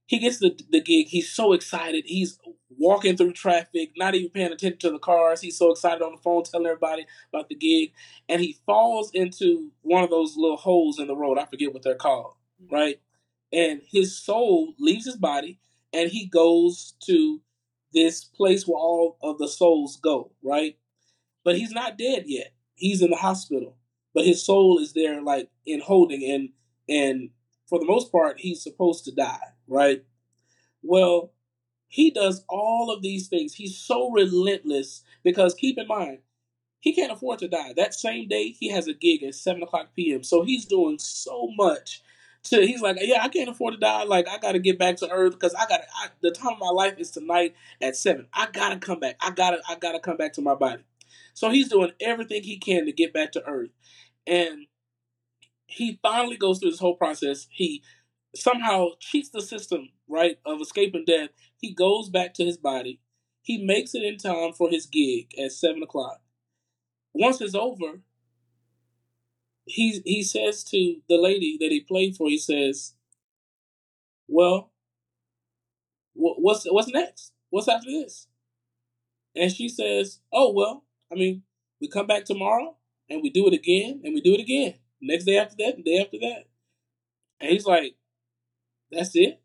He gets the gig. He's so excited. He's walking through traffic, not even paying attention to the cars. He's so excited on the phone, telling everybody about the gig. And he falls into one of those little holes in the road. I forget what they're called, right? And his soul leaves his body, and he goes to this place where all of the souls go, right? But he's not dead yet. He's in the hospital, but his soul is there, like in holding, and for the most part, he's supposed to die, right? Well, he does all of these things. He's so relentless because keep in mind, he can't afford to die. That same day, he has a gig at 7:00 p.m. So he's doing so much. He's like, yeah, I can't afford to die. Like, I got to get back to Earth because the time of my life is tonight at 7. I gotta come back. I gotta come back to my body. So he's doing everything he can to get back to Earth, and he finally goes through this whole process. He somehow cheats the system, right, of escaping death. He goes back to his body. He makes it in time for his gig at 7:00. Once it's over, he says to the lady that he played for, he says, well, what's next? What's after this? And she says, oh, well, I mean, we come back tomorrow and we do it again and we do it again. Next day after that, the day after that. And he's like, that's it?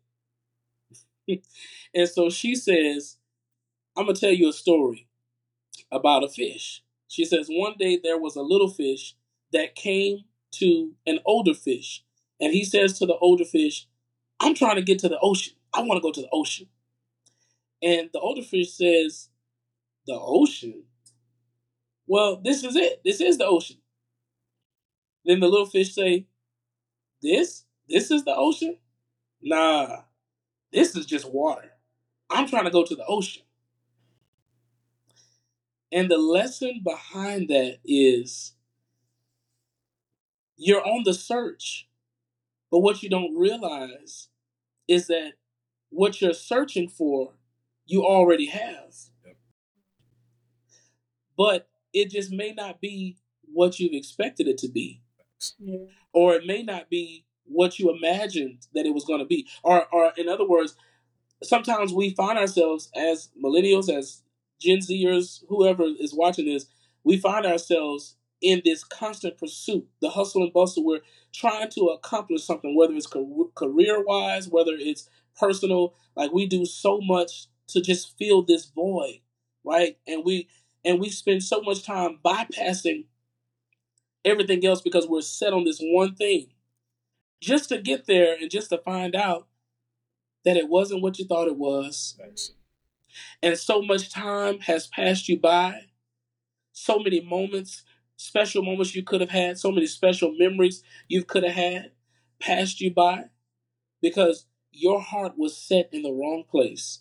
And so she says, I'm going to tell you a story about a fish. She says, one day there was a little fish that came to an older fish. And he says to the older fish, I'm trying to get to the ocean. I want to go to the ocean. And the older fish says, the ocean? Well, this is it. This is the ocean. Then the little fish say, this is the ocean? Nah, this is just water. I'm trying to go to the ocean. And the lesson behind that is you're on the search, but what you don't realize is that what you're searching for, you already have. Yep. But it just may not be what you've expected it to be. Yeah. Or it may not be what you imagined that it was going to be. Or in other words, sometimes we find ourselves as millennials, as Gen Zers, whoever is watching this, we find ourselves in this constant pursuit, the hustle and bustle. We're trying to accomplish something, whether it's career-wise, whether it's personal. Like, we do so much to just fill this void, right? And we spend so much time bypassing everything else because we're set on this one thing, just to get there and just to find out that it wasn't what you thought it was. Thanks. And so much time has passed you by, so many moments, special moments you could have had, so many special memories you could have had passed you by because your heart was set in the wrong place.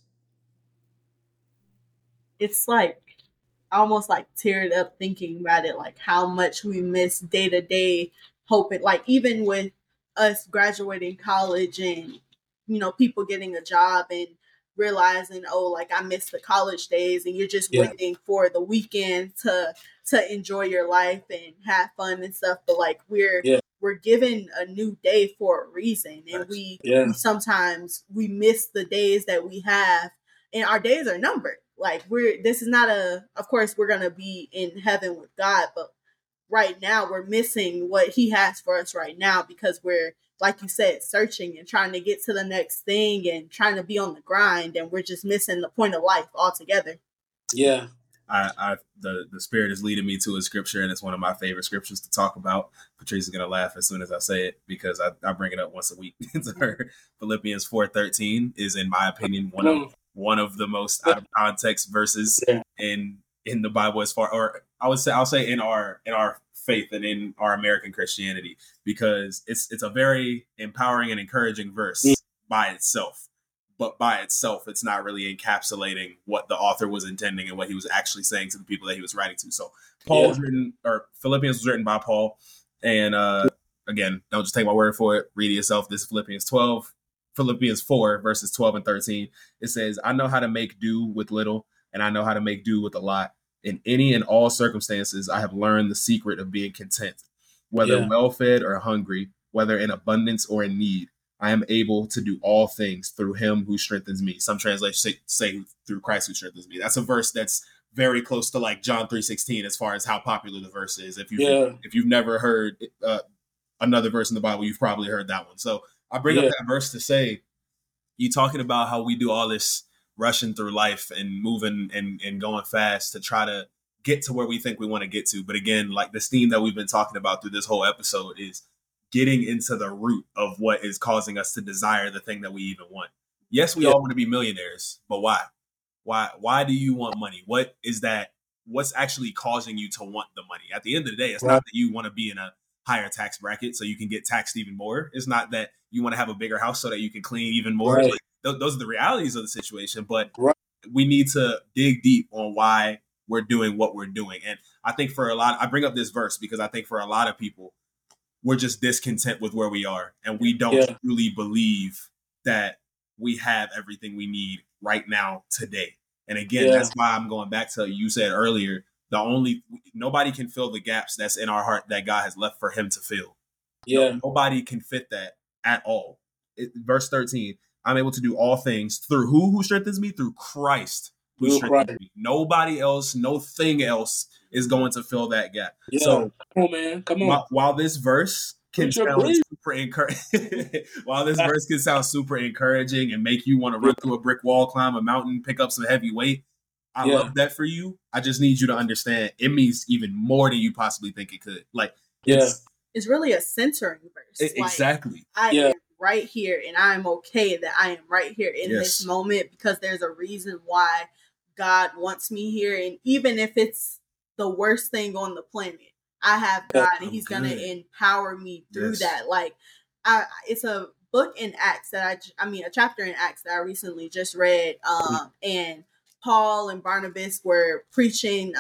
It's like, almost like teared up thinking about it, like how much we miss day to day hoping, like even with us graduating college and, you know, people getting a job and realizing, oh, like I missed the college days, and you're just waiting for the weekend to enjoy your life and have fun and stuff. But like we're given a new day for a reason, and we sometimes we miss the days that we have, and our days are numbered. Like this is not of course we're going to be in heaven with God, but right now we're missing what he has for us right now because we're, like you said, searching and trying to get to the next thing and trying to be on the grind, and we're just missing the point of life altogether. Yeah. The Spirit is leading me to a scripture, and it's one of my favorite scriptures to talk about. Patrice is going to laugh as soon as I say it because I bring it up once a week to her. Philippians 4:13 is, in my opinion, one of the most out of context verses in the Bible, as far, or I'll say in our faith and in our American Christianity, because it's a very empowering and encouraging verse by itself. But by itself, it's not really encapsulating what the author was intending and what he was actually saying to the people that he was writing to. So Philippians was written by Paul. And again, don't just take my word for it. Read it yourself. This is Philippians 4, verses 12 and 13. It says, I know how to make do with little, and I know how to make do with a lot. In any and all circumstances, I have learned the secret of being content, whether well-fed or hungry, whether in abundance or in need. I am able to do all things through him who strengthens me. Some translations say through Christ who strengthens me. That's a verse that's very close to like John 3:16 as far as how popular the verse is. If you've never heard another verse in the Bible, you've probably heard that one. So I bring up that verse to say, you talking about how we do all this rushing through life and moving and going fast to try to get to where we think we want to get to. But again, like this theme that we've been talking about through this whole episode is getting into the root of what is causing us to desire the thing that we even want. Yes, we all want to be millionaires, but why? Why do you want money? What is that? What's actually causing you to want the money? At the end of the day, it's not that you want to be in a higher tax bracket so you can get taxed even more. It's not that you want to have a bigger house so that you can clean even more. Right. Like, those are the realities of the situation, but we need to dig deep on why we're doing what we're doing. And I think for a lot, I bring up this verse because I think for a lot of people, we're just discontent with where we are. And we don't truly believe that we have everything we need right now today. And again, that's why I'm going back to, you said earlier, nobody can fill the gaps that's in our heart that God has left for him to fill. Nobody can fit that at all. Verse 13, I'm able to do all things through who strengthens me? Through Christ who strengthens me. Nobody else, no thing else is going to fill that gap. So come on, man. Come on. While this verse can sound super encouraging, while this verse can sound super encouraging and make you want to run through a brick wall, climb a mountain, pick up some heavy weight, I love that for you. I just need you to understand it means even more than you possibly think it could. Like, it's really a centering verse. Exactly. I am right here, and I'm okay that I am right here in this moment because there's a reason why God wants me here. And even if it's the worst thing on the planet, I have God, and he's going to empower me through that. Like, it's a book in Acts that a chapter in Acts that I recently just read. And Paul and Barnabas were preaching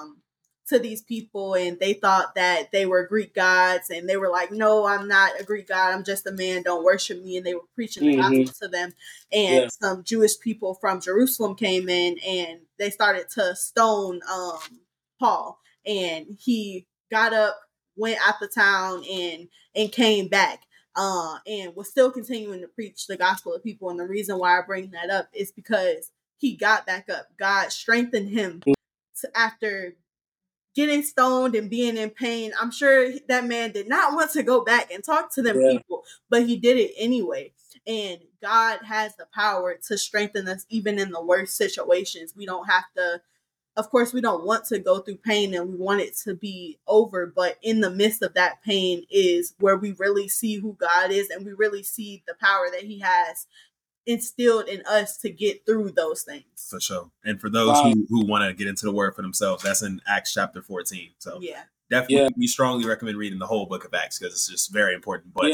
to these people, and they thought that they were Greek gods, and they were like, no, I'm not a Greek god, I'm just a man, don't worship me. And they were preaching the gospel to them, and some Jewish people from Jerusalem came in, and they started to stone Paul, and he got up, went out the town, and came back, and was still continuing to preach the gospel to people. And the reason why I bring that up is because he got back up. God strengthened him after getting stoned and being in pain. I'm sure that man did not want to go back and talk to them people, but he did it anyway. And God has the power to strengthen us even in the worst situations. We don't have to, of course, we don't want to go through pain, and we want it to be over. But in the midst of that pain is where we really see who God is, and we really see the power that he has instilled in us to get through those things. For sure. And for those who want to get into the word for themselves, that's in Acts chapter 14. So definitely we strongly recommend reading the whole book of Acts because it's just very important. But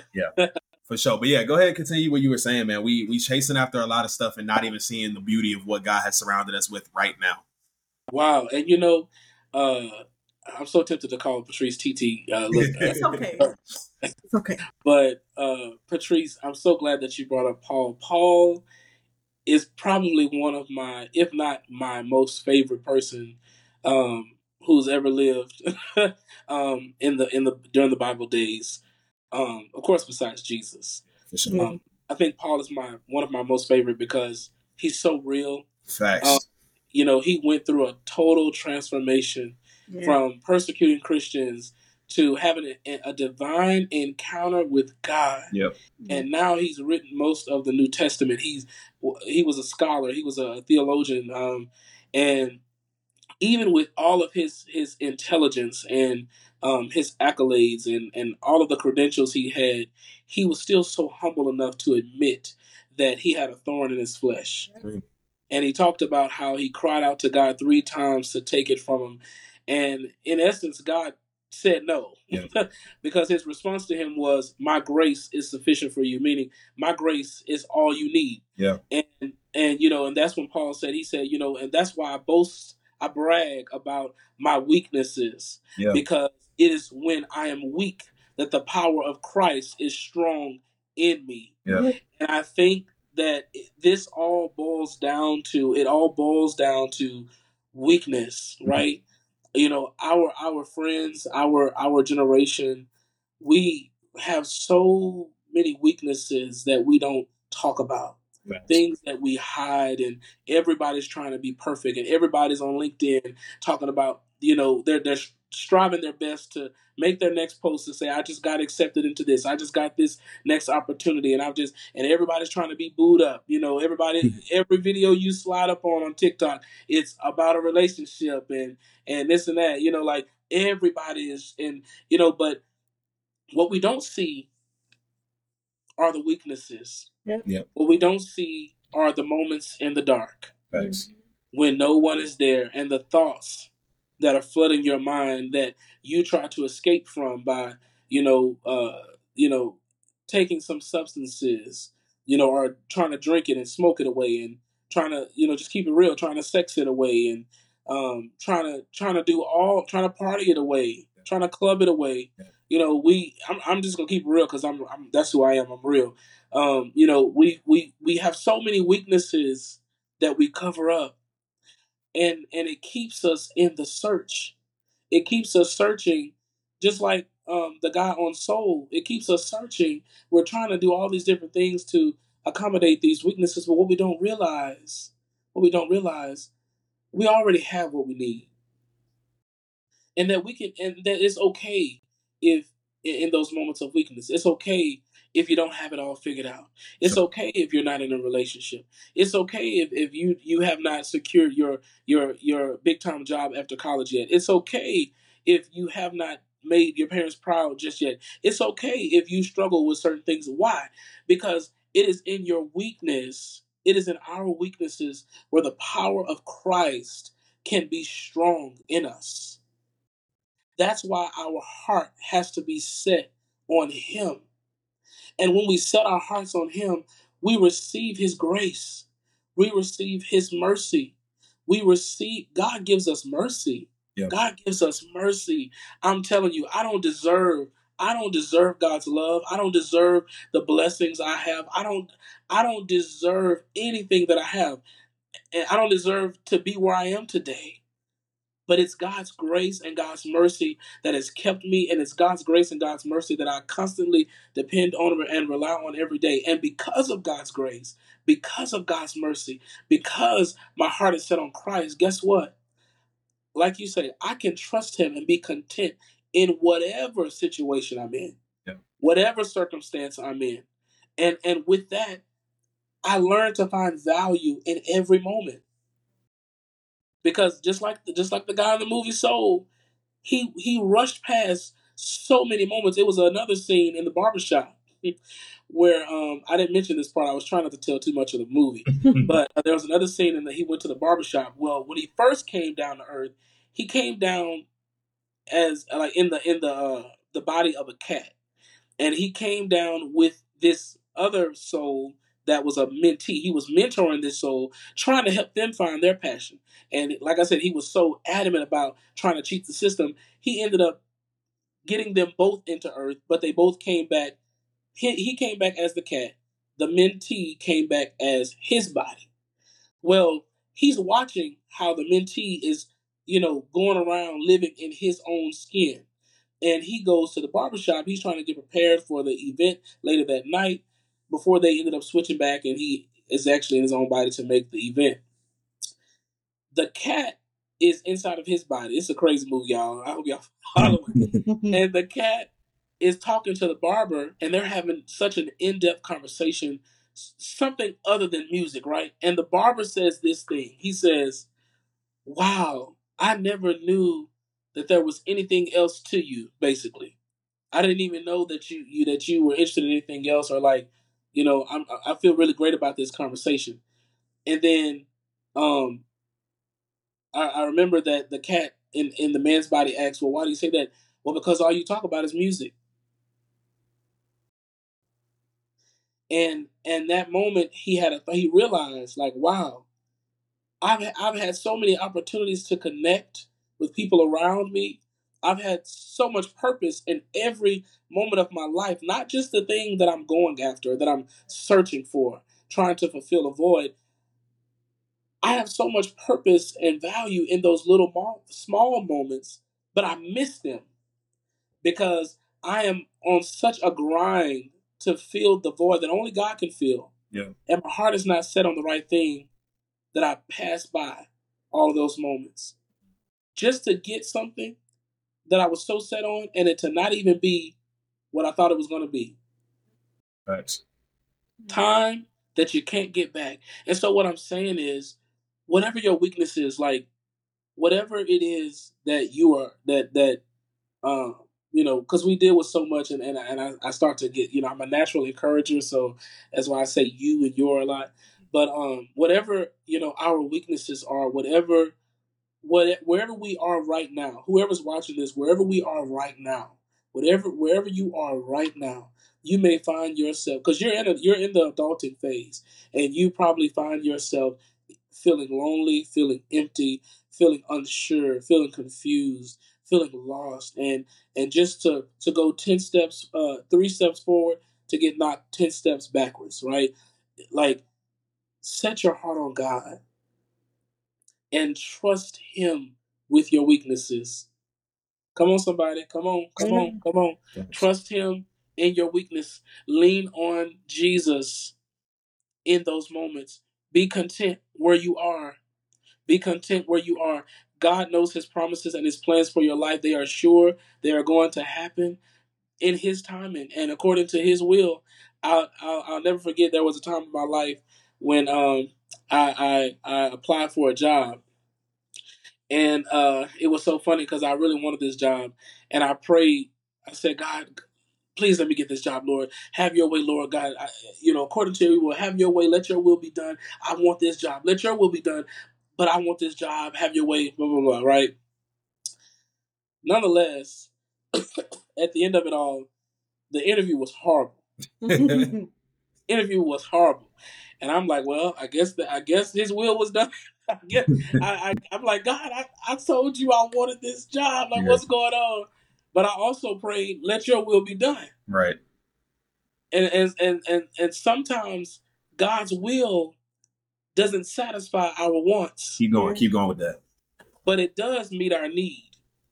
for sure. But go ahead and continue what you were saying, man. We chasing after a lot of stuff and not even seeing the beauty of what God has surrounded us with right now. Wow. And I'm so tempted to call Patrice TT. It's okay. It's okay. But Patrice, I'm so glad that you brought up Paul. Paul is probably one of my, if not my most favorite person who's ever lived during the Bible days. Of course, besides Jesus. I think Paul is one of my most favorite because he's so real. Facts. He went through a total transformation from persecuting Christians to having a divine encounter with God. Yep. And now he's written most of the New Testament. He was a scholar. He was a theologian. And even with all of his intelligence and his accolades and all of the credentials he had, he was still so humble enough to admit that he had a thorn in his flesh. Mm-hmm. And he talked about how he cried out to God 3 times to take it from him. And in essence, God said no, because his response to him was, my grace is sufficient for you, meaning my grace is all you need. Yeah. And that's when Paul said, and that's why I brag about my weaknesses, because it is when I am weak that the power of Christ is strong in me. Yeah. And I think that this all boils down to weakness, right? Our friends, our generation, we have so many weaknesses that we don't talk about. Right. Things that we hide, and everybody's trying to be perfect, and everybody's on LinkedIn talking about, they're striving their best to make their next post to say, I just got accepted into this, I just got this next opportunity, and and everybody's trying to be booed up. Every video you slide up on TikTok, it's about a relationship and this and that, like everybody is but what we don't see are the weaknesses. Yep. What we don't see are the moments in the dark. Thanks. When no one is there, and the thoughts that are flooding your mind that you try to escape from by, taking some substances, or trying to drink it and smoke it away, and trying to, just keep it real, trying to sex it away, and trying to party it away, trying to club it away. I'm just gonna keep it real because I'm that's who I am. I'm real. We have so many weaknesses that we cover up, and it keeps us in the search. It keeps us searching, just like the guy on Soul. It keeps us searching. We're trying to do all these different things to accommodate these weaknesses, but what we don't realize, we already have what we need. And that it's okay if in those moments of weakness, it's okay if you don't have it all figured out. It's okay if you're not in a relationship. It's okay if you have not secured your big time job after college yet. It's okay if you have not made your parents proud just yet. It's okay if you struggle with certain things. Why? Because it is in your weakness, it is in our weaknesses where the power of Christ can be strong in us. That's why our heart has to be set on Him. And when we set our hearts on Him, we receive His grace. We receive His mercy. God gives us mercy. Yep. God gives us mercy. I'm telling you, I don't deserve God's love. I don't deserve the blessings I have. I don't deserve anything that I have. And I don't deserve to be where I am today. But it's God's grace and God's mercy that has kept me, and it's God's grace and God's mercy that I constantly depend on and rely on every day. And because of God's grace, because of God's mercy, because my heart is set on Christ, guess what? Like you say, I can trust Him and be content in whatever situation I'm in, whatever circumstance I'm in. And with that, I learn to find value in every moment. Because just like the guy in the movie Soul, he rushed past so many moments. It was another scene in the barbershop where I didn't mention this part. I was trying not to tell too much of the movie, but there was another scene in that he went to the barbershop. Well, when he first came down to earth, he came down as like in the body of a cat, and he came down with this other soul that was a mentee. He was mentoring this soul, trying to help them find their passion. And like I said, he was so adamant about trying to cheat the system. He ended up getting them both into earth, but they both came back. He came back as the cat. The mentee came back as his body. Well, he's watching how the mentee is, going around living in his own skin. And he goes to the barbershop. He's trying to get prepared for the event later that night before they ended up switching back, and he is actually in his own body to make the event. The cat is inside of his body. It's a crazy movie, y'all. I hope y'all follow it. And the cat is talking to the barber, and they're having such an in-depth conversation, something other than music, right? And the barber says this thing. He says, "Wow, I never knew that there was anything else to you, basically. I didn't even know that you were interested in anything else, or like, I feel really great about this conversation." And then I remember that the cat in the man's body asks, "Well, why do you say that?" "Well, because all you talk about is music." And that moment he realized, like, wow, I've had so many opportunities to connect with people around me. I've had so much purpose in every moment of my life, not just the thing that I'm going after, that I'm searching for, trying to fulfill a void. I have so much purpose and value in those little small moments, but I miss them because I am on such a grind to fill the void that only God can fill. Yeah. And my heart is not set on the right thing, that I pass by all of those moments just to get something that I was so set on, and it to not even be what I thought it was going to be. Thanks. Time that you can't get back. And so what I'm saying is, whatever your weakness is, like whatever it is that you are, because we deal with so much, and I start to get, I'm a natural encourager, so that's why I say you and your a lot. But whatever our weaknesses are, wherever we are right now, whoever's watching this, wherever we are right now, wherever you are right now, you may find yourself, because you're in the adulting phase, and you probably find yourself feeling lonely, feeling empty, feeling unsure, feeling confused, feeling lost, and just to go 10 steps, 3 steps forward to get knocked 10 steps backwards, right? Like, set your heart on God and trust Him with your weaknesses. Come on, somebody. Come on. Trust Him in your weakness. Lean on Jesus in those moments. Be content where you are. Be content where you are. God knows His promises and His plans for your life. They are sure. They are going to happen in His timing and according to His will. I'll never forget, there was a time in my life when I applied for a job. And it was so funny because I really wanted this job. And I prayed. I said, God, please let me get this job, Lord. Have your way, Lord God. According to your will, have your way. Let your will be done. I want this job. Let your will be done. But I want this job. Have your way, blah, blah, blah, right? Nonetheless, at the end of it all, the interview was horrible. Interview was horrible. And I'm like, well, I guess His will was done. I'm like, God, I told you I wanted this job. Like, what's going on? But I also prayed, let your will be done. Right. And sometimes God's will doesn't satisfy our wants. Keep going with that. But it does meet our need.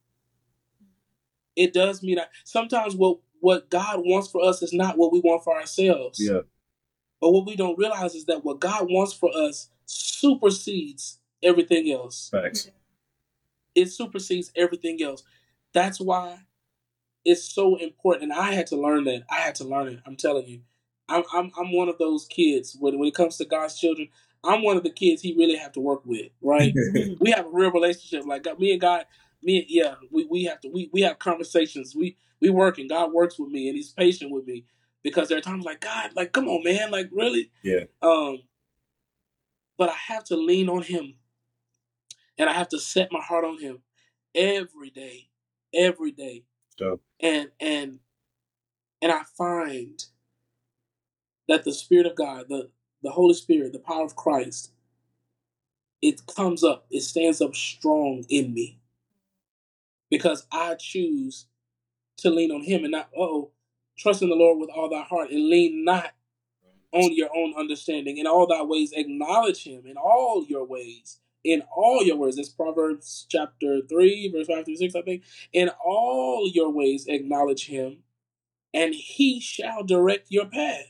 It does meet our. Sometimes what God wants for us is not what we want for ourselves. Yeah. But what we don't realize is that what God wants for us supersedes everything else. Facts. It supersedes everything else. That's why it's so important. And I had to learn that. I'm telling you. I'm one of those kids when it comes to God's children. I'm one of the kids He really have to work with, right? We have a real relationship. Like me and God, we have conversations. We work, and God works with me, and He's patient with me. Because there are times like, God, like, come on, man, like, really? Yeah. But I have to lean on Him, and I have to set my heart on Him every day. So. And I find that the Spirit of God, the Holy Spirit, the power of Christ, it comes up, it stands up strong in me, because I choose to lean on Him and not, trust in the Lord with all thy heart, and lean not on your own understanding. In all thy ways acknowledge Him in all your ways. In all your ways. That's Proverbs chapter 3, verse 5 through 6, I think. In all your ways acknowledge Him, and He shall direct your path.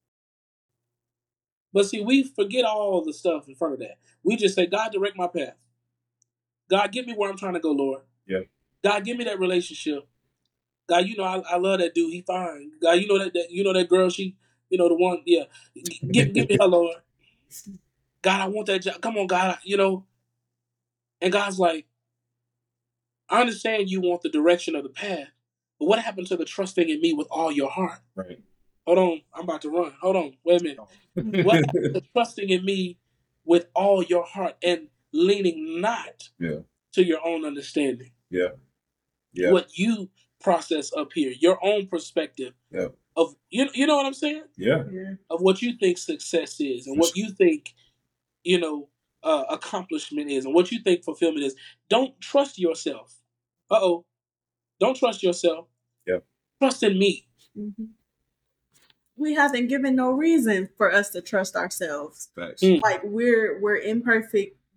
But see, we forget all the stuff in front of that. We just say, God, direct my path. God, get me where I'm trying to go, Lord. Yeah. God, give me that relationship. God, I love that dude. He fine. God, that girl, she, the one, yeah. Give me her, Lord. God, I want that job. Come on, God, And God's like, I understand you want the direction of the path, but what happened to the trusting in me with all your heart? Right. Hold on, I'm about to run. Hold on, wait a minute. What happened to trusting in me with all your heart and leaning not to your own understanding? Yeah. Yeah. What you process up here, your own perspective of you know what I'm saying? Yeah. Of what you think success is, and what you think, accomplishment is, and what you think fulfillment is. Don't trust yourself. Don't trust yourself. Yeah. Trust in me. Mm-hmm. We haven't given no reason for us to trust ourselves. Facts. Like we're imperfect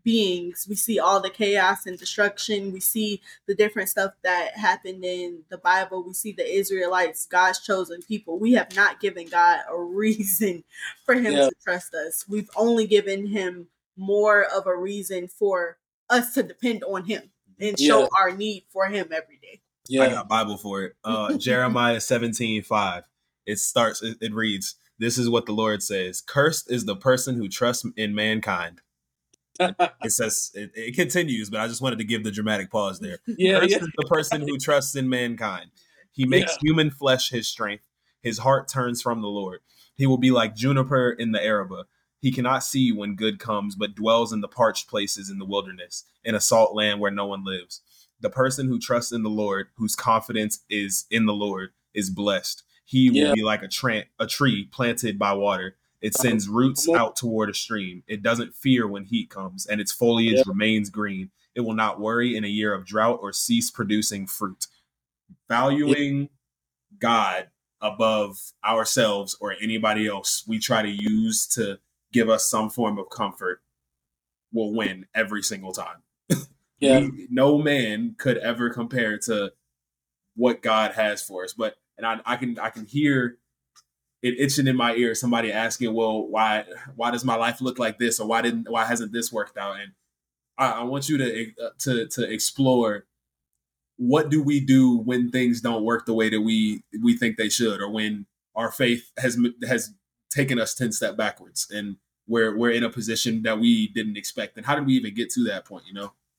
beings. We see all the chaos and destruction. We see the different stuff that happened in the Bible. We see the Israelites, God's chosen people. We have not given God a reason for him to trust us. We've only given him more of a reason for us to depend on him and show our need for him every day. I got a Bible for it. Jeremiah 17:5. It reads, "This is what the Lord says. Cursed is the person who trusts in mankind." It says, it continues, but I just wanted to give the dramatic pause there. Cursed is the person who trusts in mankind. He makes human flesh his strength. His heart turns from the Lord. He will be like juniper in the Arabah. He cannot see when good comes, but dwells in the parched places in the wilderness, in a salt land where no one lives. The person who trusts in the Lord, whose confidence is in the Lord, is blessed. He will be like a tree planted by water. It sends roots out toward a stream. It doesn't fear when heat comes, and its foliage remains green. It will not worry in a year of drought or cease producing fruit. Valuing God above ourselves or anybody else we try to use to give us some form of comfort will win every single time. No man could ever compare to what God has for us. But I can hear it itching in my ear, somebody asking, well, why does my life look like this, or why hasn't this worked out? And I want you to explore, what do we do when things don't work the way that we think they should, or when our faith has taken us 10 steps backwards and we're in a position that we didn't expect, and how did we even get to that point?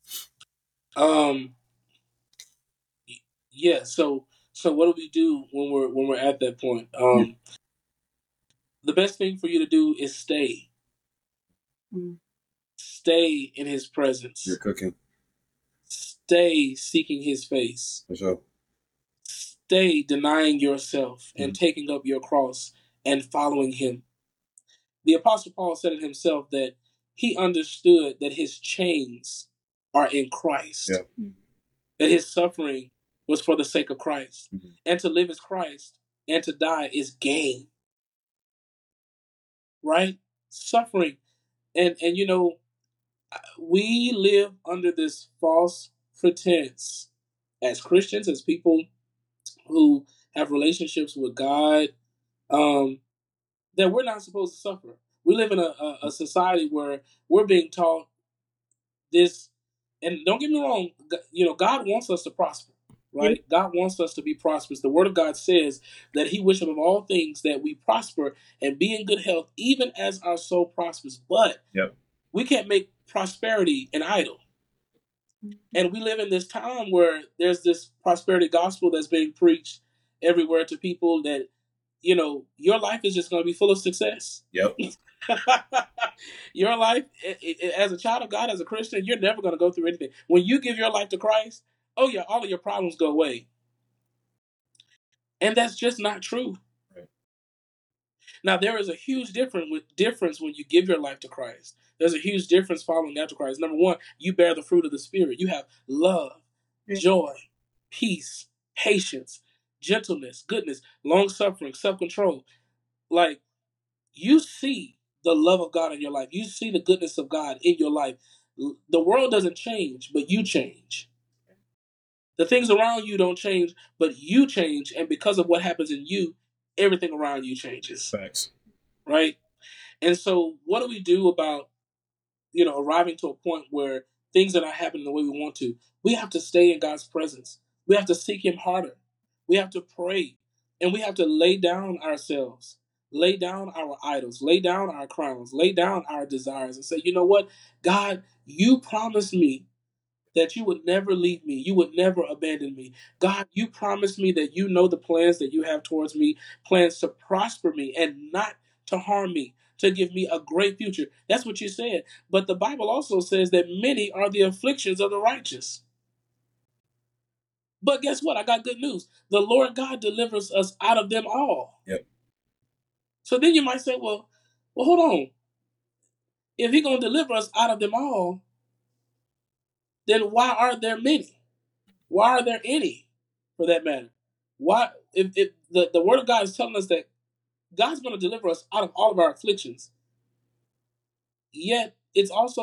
So what do we do when we're at that point? The best thing for you to do is stay. Stay in his presence. You're cooking. Stay seeking his face. For sure. Stay denying yourself and taking up your cross and following him. The Apostle Paul said it himself, that he understood that his chains are in Christ. Yeah. That his suffering was for the sake of Christ. Mm-hmm. And to live is Christ, and to die is gain. Right? Suffering. And we live under this false pretense as Christians, as people who have relationships with God, that we're not supposed to suffer. We live in a society where we're being taught this, and don't get me wrong, God wants us to prosper, right? Mm-hmm. God wants us to be prosperous. The Word of God says that he wishes above all things that we prosper and be in good health, even as our soul prospers. But we can't make prosperity an idol. And we live in this time where there's this prosperity gospel that's being preached everywhere to people that, your life is just going to be full of success. Yep. Your life, as a child of God, as a Christian, you're never going to go through anything. When you give your life to Christ, all of your problems go away. And that's just not true. Right. Now, there is a huge difference when you give your life to Christ. There's a huge difference following after Christ. Number one, you bear the fruit of the Spirit. You have love, joy, peace, patience, gentleness, goodness, long-suffering, self-control. Like, you see the love of God in your life. You see the goodness of God in your life. The world doesn't change, but you change. The things around you don't change, but you change. And because of what happens in you, everything around you changes. Facts. Right? And so what do we do about, arriving to a point where things are not happening the way we want to? We have to stay in God's presence. We have to seek him harder. We have to pray. And we have to lay down ourselves. Lay down our idols. Lay down our crowns. Lay down our desires and say, you know what? God, you promised me that you would never leave me. You would never abandon me. God, you promised me that you know the plans that you have towards me, plans to prosper me and not to harm me, to give me a great future. That's what you said. But the Bible also says that many are the afflictions of the righteous. But guess what? I got good news. The Lord God delivers us out of them all. Yep. So then you might say, well, hold on. If he's going to deliver us out of them all, then why are there many? Why are there any, for that matter? Why, if the Word of God is telling us that God's going to deliver us out of all of our afflictions, yet it's also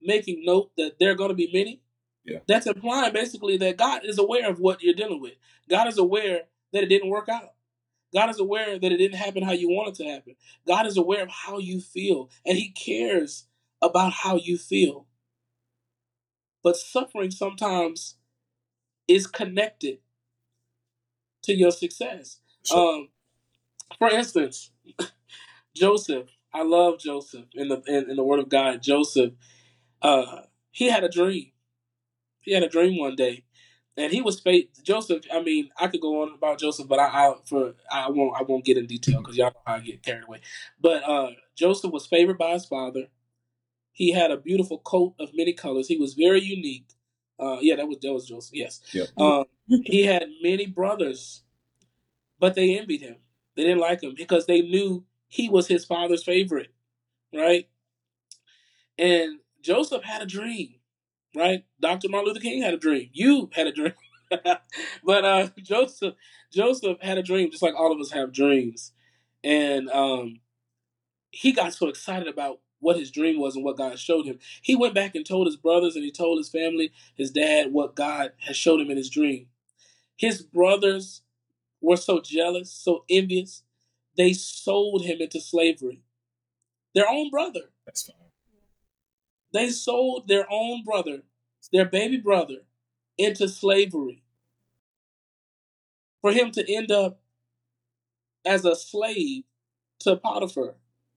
making note that there are going to be many, that's implying basically that God is aware of what you're dealing with. God is aware that it didn't work out. God is aware that it didn't happen how you want it to happen. God is aware of how you feel, and he cares about how you feel. But suffering sometimes is connected to your success. Sure. For instance, Joseph. I love Joseph in the Word of God. Joseph, he had a dream. He had a dream one day, and he was Joseph. I mean, I could go on about Joseph, but I won't get in detail because y'all know how I get carried away. But Joseph was favored by his father. He had a beautiful coat of many colors. He was very unique. That was Joseph. Yes. Yep. He had many brothers, but they envied him. They didn't like him because they knew he was his father's favorite, right? And Joseph had a dream, right? Dr. Martin Luther King had a dream. You had a dream. But Joseph had a dream, just like all of us have dreams. And he got so excited about what his dream was and what God showed him. He went back and told his brothers and he told his family, his dad, what God had showed him in his dream. His brothers were so jealous, so envious, they sold him into slavery. Their own brother. That's fine. They sold their own brother, their baby brother, into slavery for him to end up as a slave to Potiphar.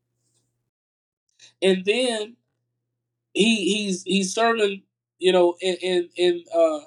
And then he's serving, in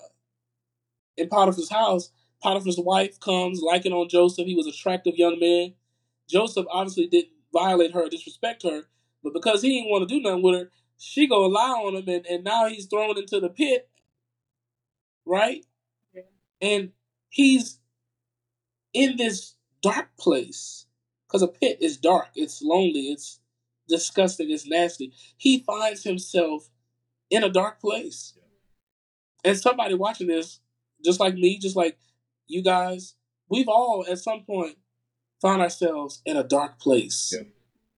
Potiphar's house. Potiphar's wife comes, liking on Joseph. He was an attractive young man. Joseph obviously didn't violate her, disrespect her, but because he didn't want to do nothing with her, she go lie on him, and now he's thrown into the pit, right? Yeah. And he's in this dark place because a pit is dark, it's lonely, it's disgusting, it's nasty. He finds himself in a dark place. Yeah. And somebody watching this, just like me, just like you guys, we've all at some point found ourselves in a dark place, yeah,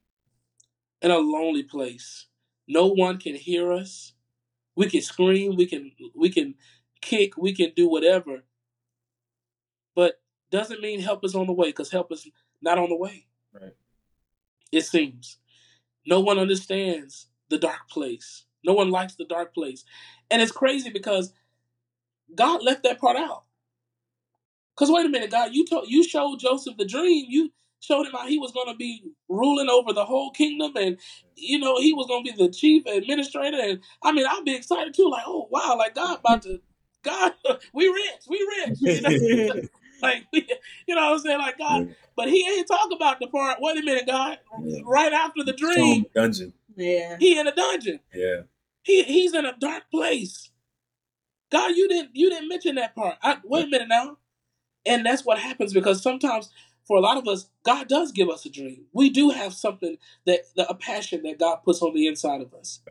in a lonely place. No one can hear us. We can scream, we can kick, we can do whatever. But doesn't mean help is on the way, because help is not on the way. Right. It seems. No one understands the dark place. No one likes the dark place. And it's crazy because God left that part out. Because wait a minute, God, you showed Joseph the dream. You showed him how he was going to be ruling over the whole kingdom, and he was going to be the chief administrator. And I mean, I'd be excited too, like, oh wow, like God, we rich, like, what I'm saying, like, God, but he ain't talk about the part. Wait a minute, God, right after the dream, dungeon, yeah, he in a dungeon, yeah, he's in a dark place. God, you didn't mention that part. Wait a minute now. And that's what happens, because sometimes for a lot of us, God does give us a dream. We do have something a passion that God puts on the inside of us.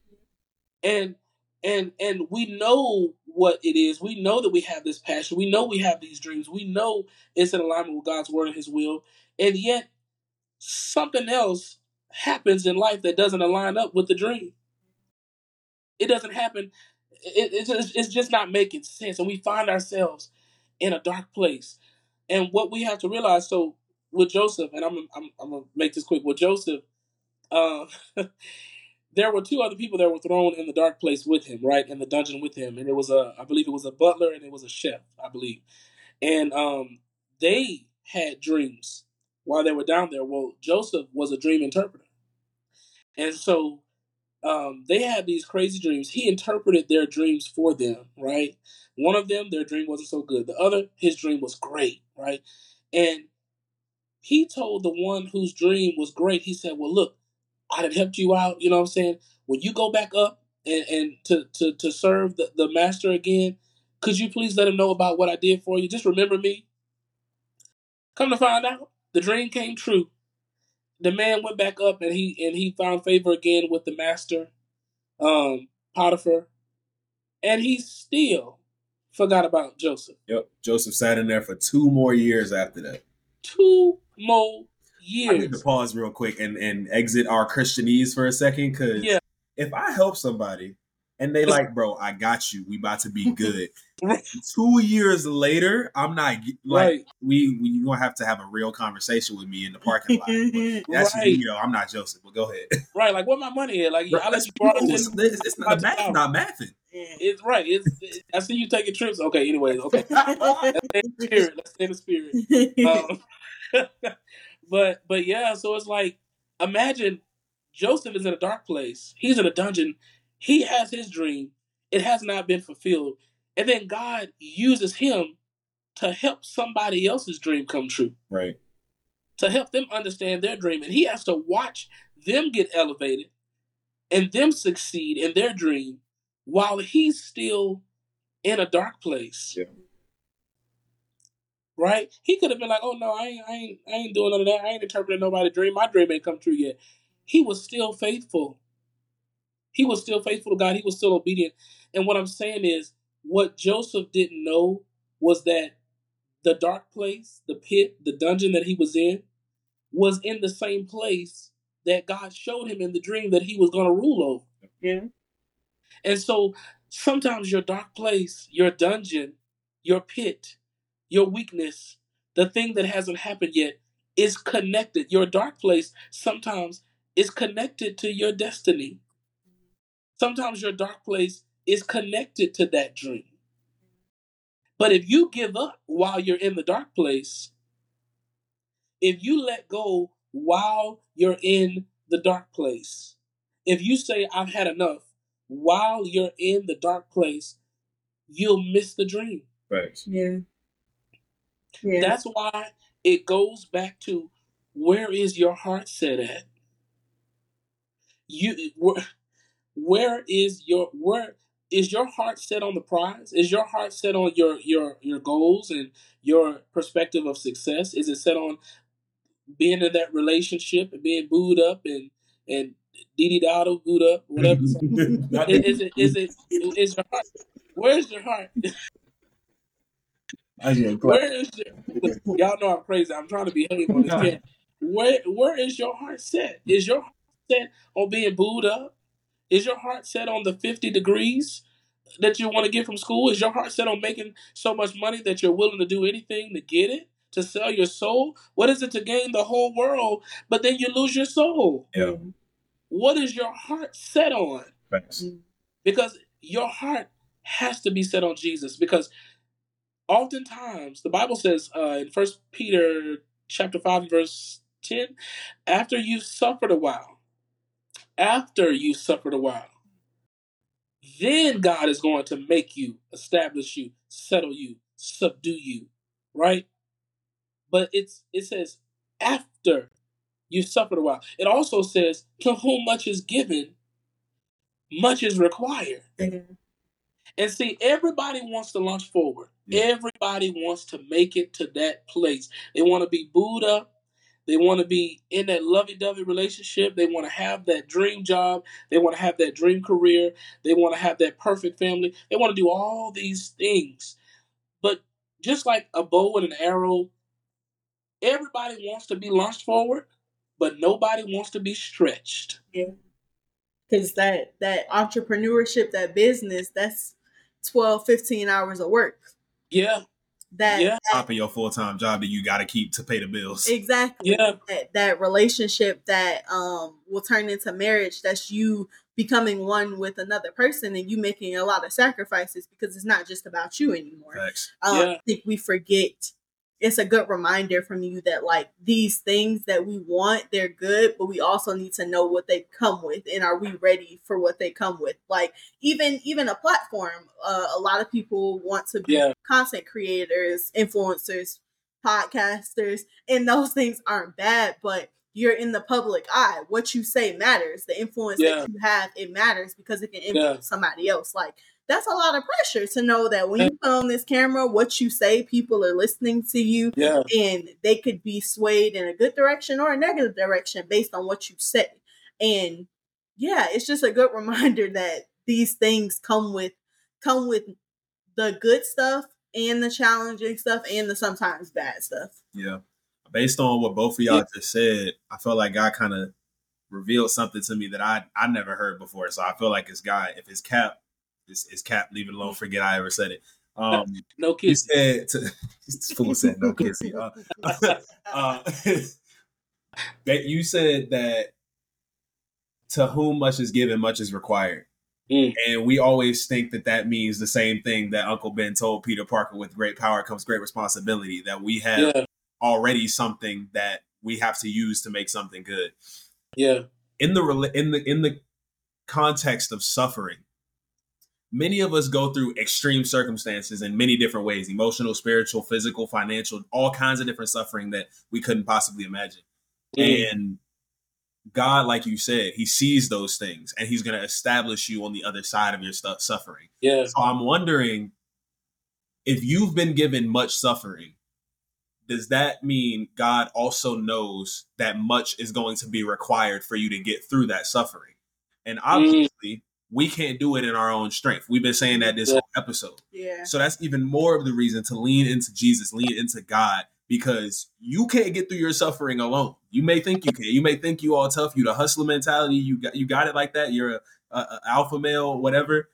And we know what it is. We know that we have this passion. We know we have these dreams. We know it's in alignment with God's word and his will. And yet something else happens in life that doesn't align up with the dream. It doesn't happen. It's just not making sense. And we find ourselves in a dark place. And what we have to realize, so with Joseph, and I'm gonna make this quick. With Joseph, there were two other people that were thrown in the dark place with him, right, in the dungeon with him, and it was I believe it was a butler and it was a chef, I believe, and they had dreams while they were down there. Well, Joseph was a dream interpreter, and so they had these crazy dreams. He interpreted their dreams for them, right? One of them, their dream wasn't so good. The other, his dream was great, right? And he told the one whose dream was great, he said, well, look, I done helped you out, you know what I'm saying? When you go back up and to serve the master again, could you please let him know about what I did for you? Just remember me. Come to find out, the dream came true. The man went back up and he found favor again with the master, Potiphar, and he still forgot about Joseph. Yep, Joseph sat in there for 2 more years after that. 2 more years. I need to pause real quick and exit our Christianese for a second, because if I help somebody and they like, bro, I got you. We about to be good. 2 years later, I'm not like we gonna have to have a real conversation with me in the parking lot. That's just, I'm not Joseph, but go ahead. Right, like where my money at? Like Right, I'll let you borrow it's not, the math not mathing. It's right. I see you taking trips. Okay, anyways, okay. Let's stay in the spirit. But yeah, so it's like, imagine Joseph is in a dark place. He's in a dungeon. He has his dream. It has not been fulfilled. And then God uses him to help somebody else's dream come true. Right. To help them understand their dream. And he has to watch them get elevated and them succeed in their dream while he's still in a dark place. Yeah. Right? He could have been like, oh no, I ain't doing none of that. I ain't interpreting nobody's dream. My dream ain't come true yet. He was still faithful. He was still faithful to God. He was still obedient. And what I'm saying is, what Joseph didn't know was that the dark place, the pit, the dungeon that he was in the same place that God showed him in the dream that he was going to rule over. Yeah. And so sometimes your dark place, your dungeon, your pit, your weakness, the thing that hasn't happened yet is connected. Your dark place sometimes is connected to your destiny. Sometimes your dark place is connected to that dream. But if you give up while you're in the dark place, if you let go while you're in the dark place, if you say, I've had enough, while you're in the dark place, you'll miss the dream. Right. Yeah. That's why it goes back to, where is your heart set at? Where is your heart set on the prize? Is your heart set on your goals and your perspective of success? Is it set on being in that relationship and being booed up and dee-dee-da-do, booed up, whatever? Is your heart? Where's your heart? Where is your? Y'all know I'm crazy. I'm trying to behave on this camp. Where is your heart set? Is your heart set on being booed up? Is your heart set on the 50 degrees that you want to get from school? Is your heart set on making so much money that you're willing to do anything to get it? To sell your soul? What is it to gain the whole world, but then you lose your soul? Yeah. What is your heart set on? Thanks. Because your heart has to be set on Jesus. Because oftentimes the Bible says in 1 Peter chapter 5 verse 10, after you've suffered a while, then God is going to make you, establish you, settle you, subdue you, right? But it says after you've suffered a while. It also says, to whom much is given, much is required. Mm-hmm. And see, everybody wants to launch forward. Yeah. Everybody wants to make it to that place. They want to be booed up. They want to be in that lovey-dovey relationship. They want to have that dream job. They want to have that dream career. They want to have that perfect family. They want to do all these things. But just like a bow and an arrow, everybody wants to be launched forward, but nobody wants to be stretched. Yeah. Because that entrepreneurship, that business, that's 12, 15 hours of work. Yeah. Top of your full-time job that you got to keep to pay the bills. Exactly. Yeah. That relationship that will turn into marriage, that's you becoming one with another person and you making a lot of sacrifices because it's not just about you anymore. I think we forget. It's a good reminder from you that like these things that we want, they're good, but we also need to know what they come with. And are we ready for what they come with? Like even a platform, a lot of people want to be content creators, influencers, podcasters, and those things aren't bad, but you're in the public eye. What you say matters. The influence that you have, it matters because it can influence somebody else. Like, that's a lot of pressure to know that when you put on this camera, what you say, people are listening to you, and they could be swayed in a good direction or a negative direction based on what you say. And it's just a good reminder that these things come with the good stuff and the challenging stuff and the sometimes bad stuff. Yeah. Based on what both of y'all just said, I felt like God kind of revealed something to me that I never heard before. So I feel like it's God. If it's Cap, it's Cap. Leave it alone. Forget I ever said it. No kissing. You said this fool said no kissing. That you said that to whom much is given, much is required. And we always think that means the same thing that Uncle Ben told Peter Parker: with great power comes great responsibility. That we have already something that we have to use to make something good. Yeah. In the context of suffering, many of us go through extreme circumstances in many different ways: emotional, spiritual, physical, financial, all kinds of different suffering that we couldn't possibly imagine. And God, like you said, he sees those things and he's going to establish you on the other side of your suffering. Yeah. So I'm wondering, if you've been given much suffering, does that mean God also knows that much is going to be required for you to get through that suffering? And obviously, we can't do it in our own strength. We've been saying that this whole episode. Yeah. So that's even more of the reason to lean into Jesus, lean into God, because you can't get through your suffering alone. You may think you can. You may think you all tough. You the hustler mentality. You got it like that. You're a alpha male, whatever.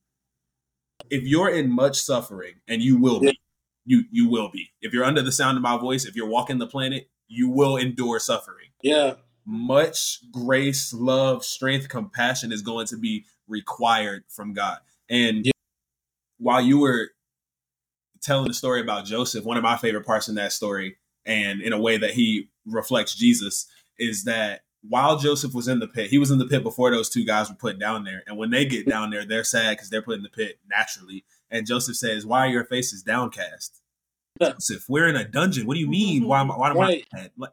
If you're in much suffering, and you will be, you will be. If you're under the sound of my voice, if you're walking the planet, you will endure suffering. Yeah. Much grace, love, strength, compassion is going to be required from God. And while you were telling the story about Joseph, one of my favorite parts in that story, and in a way that he reflects Jesus, is that while Joseph was in the pit, he was in the pit before those two guys were put down there. And when they get down there, they're sad because they're put in the pit naturally. And Joseph says, "Why are your faces downcast?" Joseph, we're in a dungeon. What do you mean? Why am I sad? Like,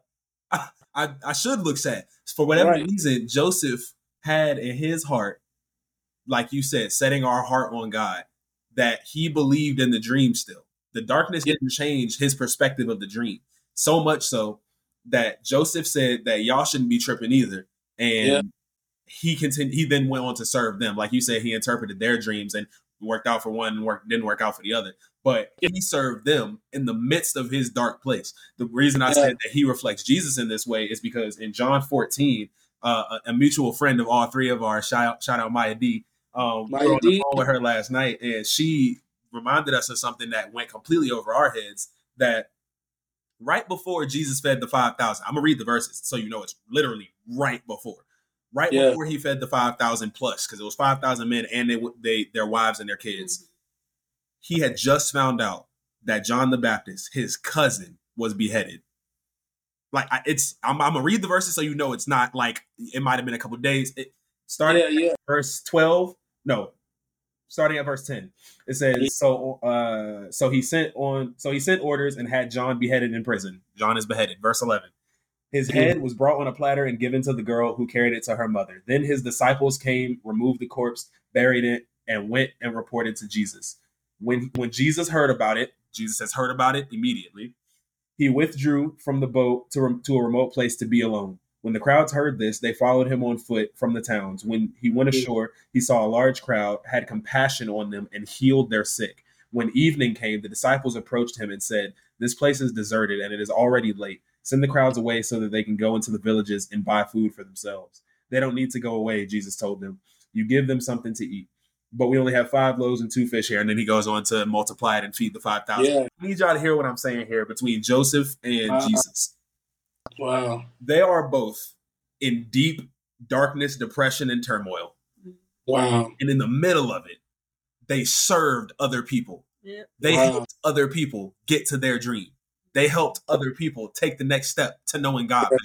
I should look sad. For whatever reason, Joseph had in his heart, like you said, setting our heart on God, that he believed in the dream still. The darkness didn't change his perspective of the dream. So much so that Joseph said that y'all shouldn't be tripping either. And he continued. He then went on to serve them. Like you said, he interpreted their dreams and worked out for one and didn't work out for the other. But he served them in the midst of his dark place. The reason I said that he reflects Jesus in this way is because in John 14, a mutual friend of all three of ours, shout out Maya D, we were on the phone with her last night, and she reminded us of something that went completely over our heads, that right before Jesus fed the 5,000, I'm going to read the verses so you know it's literally right before. Right before he fed the 5,000 plus, because it was 5,000 men and their wives and their kids. He had just found out that John the Baptist, his cousin, was beheaded. Like I'm gonna read the verses so you know it's not like it might have been a couple of days. It started at verse 12. No, starting at verse 10. It says, so he sent orders and had John beheaded in prison. John is beheaded. Verse 11. His head was brought on a platter and given to the girl, who carried it to her mother. Then his disciples came, removed the corpse, buried it, and went and reported to Jesus. When Jesus heard about it, Jesus has heard about it immediately. He withdrew from the boat to a remote place to be alone. When the crowds heard this, they followed him on foot from the towns. When he went ashore, he saw a large crowd, had compassion on them, and healed their sick. When evening came, the disciples approached him and said, "This place is deserted, and it is already late. Send the crowds away so that they can go into the villages and buy food for themselves." "They don't need to go away," Jesus told them. "You give them something to eat." "But we only have 5 loaves and 2 fish here." And then he goes on to multiply it and feed the 5,000. I need y'all to hear what I'm saying here between Joseph and Jesus. Wow. They are both in deep darkness, depression, and turmoil. Wow. And in the middle of it, they served other people. Yep. They helped other people get to their dream. They helped other people take the next step to knowing God better.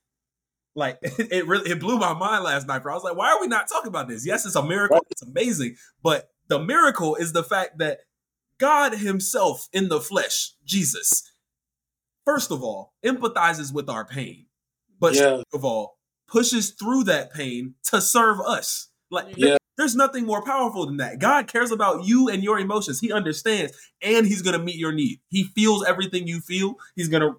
Like, it blew my mind last night, bro. I was like, why are we not talking about this? Yes, it's a miracle. It's amazing. But the miracle is the fact that God himself in the flesh, Jesus, first of all, empathizes with our pain. But second of all, pushes through that pain to serve us. Like, there's nothing more powerful than that. God cares about you and your emotions. He understands, and he's going to meet your need. He feels everything you feel. He's going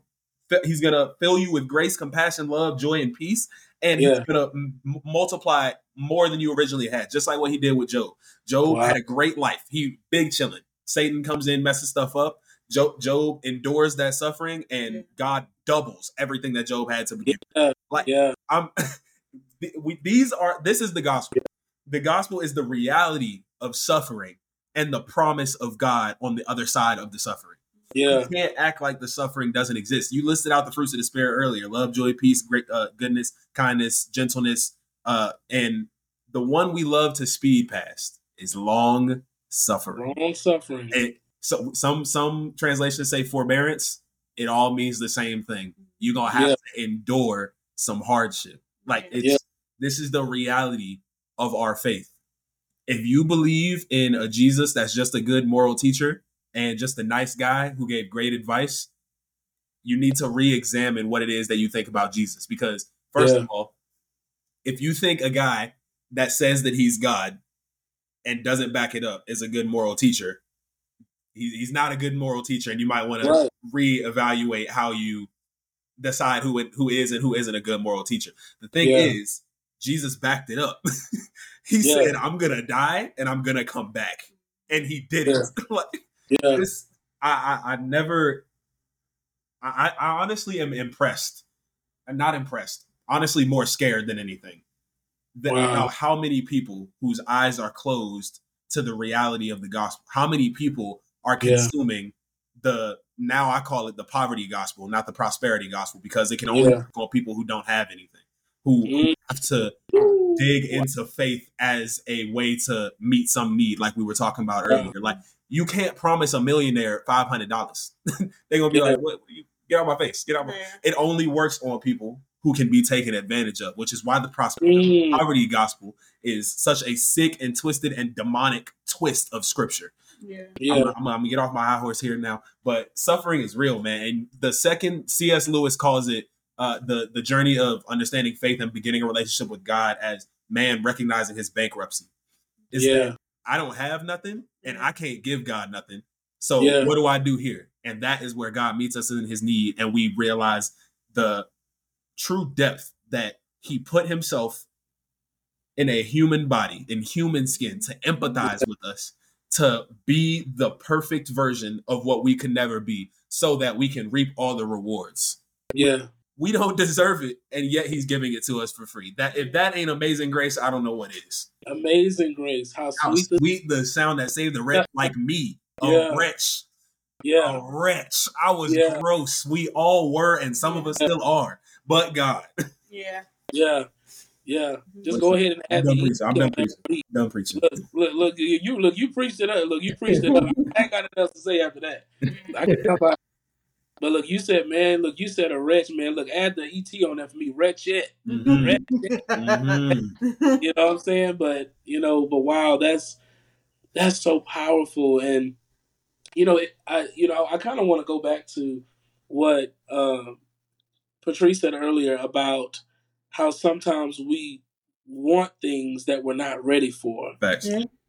to fill you with grace, compassion, love, joy, and peace. And he's going to multiply more than you originally had, just like what he did with Job. Job had a great life. He big chilling. Satan comes in, messes stuff up. Job endures that suffering, and God doubles everything that Job had to begin with. This is the gospel. The gospel is the reality of suffering and the promise of God on the other side of the suffering. Yeah. You can't act like the suffering doesn't exist. You listed out the fruits of the spirit earlier: love, joy, peace, great goodness, kindness, gentleness, and the one we love to speed past is long suffering. Long suffering. And so some translations say forbearance. It all means the same thing. You're gonna have to endure some hardship. Like this is the reality of our faith. If you believe in a Jesus that's just a good moral teacher and just a nice guy who gave great advice, you need to re-examine what it is that you think about Jesus. Because first of all, if you think a guy that says that he's God and doesn't back it up is a good moral teacher, he's not a good moral teacher, and you might want to reevaluate how you decide who is and who isn't a good moral teacher. The thing is, Jesus backed it up. He said, "I'm gonna die and I'm gonna come back," and he did it. I honestly am impressed. I'm not impressed. Honestly, more scared than anything. About how many people whose eyes are closed to the reality of the gospel. How many people are consuming now I call it the poverty gospel, not the prosperity gospel, because it can only work on people who don't have anything, who have to dig into faith as a way to meet some need, like we were talking about earlier. Like, you can't promise a millionaire $500. They're gonna be like, "What? Get out of my face! Get out my." It only works on people who can be taken advantage of, which is why the poverty gospel is such a sick and twisted and demonic twist of scripture. I'm gonna get off my high horse here now, but suffering is real, man. And the second C.S. Lewis calls it the journey of understanding faith and beginning a relationship with God as man recognizing his bankruptcy. Is that I don't have nothing and I can't give God nothing. So what do I do here? And that is where God meets us in his need, and we realize the true depth that he put himself in a human body, in human skin, to empathize with us, to be the perfect version of what we could never be, so that we can reap all the rewards. We don't deserve it, and yet he's giving it to us for free. That if that ain't amazing grace, I don't know what is. Amazing grace. How sweet the sound that saved the wretch like me. A wretch. A wretch. I was gross. We all were, and some of us still are. But God. Just go ahead and add I'm done preaching. Look, you preached it up. Look, you preached it up. I ain't got nothing else to say after that. I can come out. But look, you said, man, you said a wretch, man. Look, add the ET on that for me. Wretched. Wretched. You know what I'm saying? But, wow, that's so powerful. And, I kind of want to go back to what Patrice said earlier about how sometimes we want things that we're not ready for. Facts.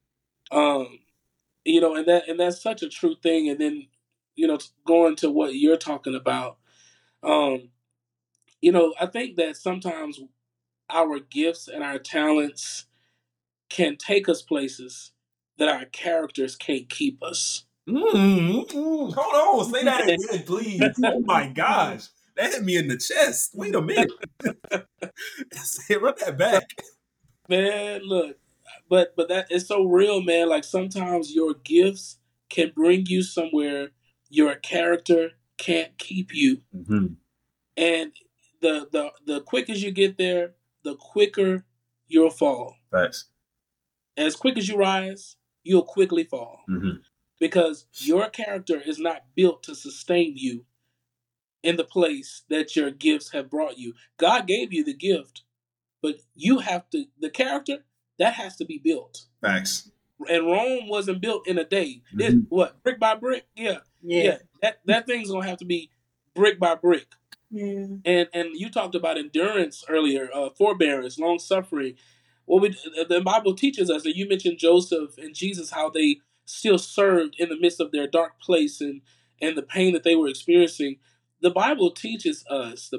And that's such a true thing. And then, going to what you're talking about, I think that sometimes our gifts and our talents can take us places that our characters can't keep us. Hold on, say that again, please. Oh my gosh, that hit me in the chest. Wait a minute. Run that back, man. Look, but that is so real, man. Like, sometimes your gifts can bring you somewhere your character can't keep you. And the quicker you get there, the quicker you'll fall. Facts. As quick as you rise, you'll quickly fall. Because your character is not built to sustain you in the place that your gifts have brought you. God gave you the gift, but the character, that has to be built. Facts. And Rome wasn't built in a day. Brick by brick? Yeah. That thing's going to have to be brick by brick. And you talked about endurance earlier, forbearance, long suffering. The Bible teaches us, and you mentioned Joseph and Jesus, how they still served in the midst of their dark place and the pain that they were experiencing. The Bible teaches us.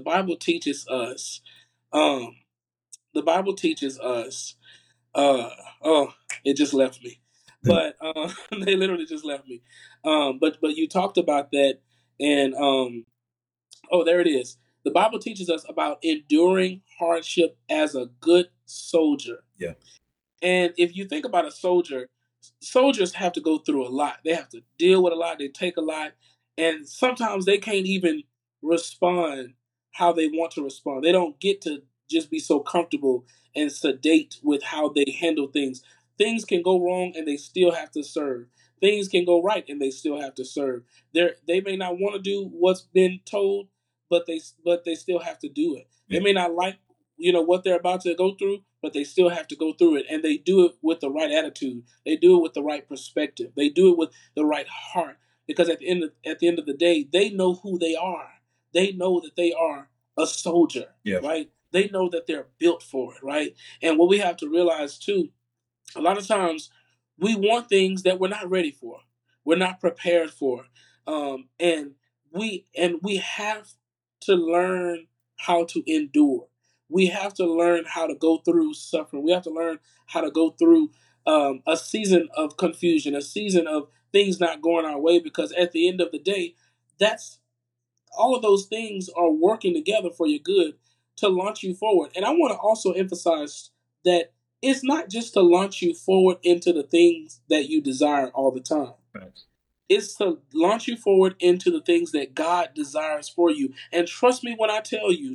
It just left me. But they literally just left me. But you talked about that, and there it is. The Bible teaches us about enduring hardship as a good soldier. Yeah. And if you think about a soldier, soldiers have to go through a lot. They have to deal with a lot. They take a lot. And sometimes they can't even respond how they want to respond. They don't get to just be so comfortable and sedate with how they handle things. Things can go wrong and they still have to serve. Things can go right and they still have to serve. They may not want to do what's been told, but they still have to do it. Yeah. They may not like what they're about to go through, but they still have to go through it, and they do it with the right attitude. They do it with the right perspective. They do it with the right heart, because at the end of the day, they know who they are. They know that they are a soldier, right? They know that they're built for it, right? And what we have to realize too, a lot of times we want things that we're not ready for, we're not prepared for, and we have to learn how to endure. We have to learn how to go through suffering. We have to learn how to go through a season of confusion, a season of things not going our way, because at the end of the day, that's all of those things are working together for your good to launch you forward. And I want to also emphasize that it's not just to launch you forward into the things that you desire all the time. Right. It's to launch you forward into the things that God desires for you. And trust me when I tell you,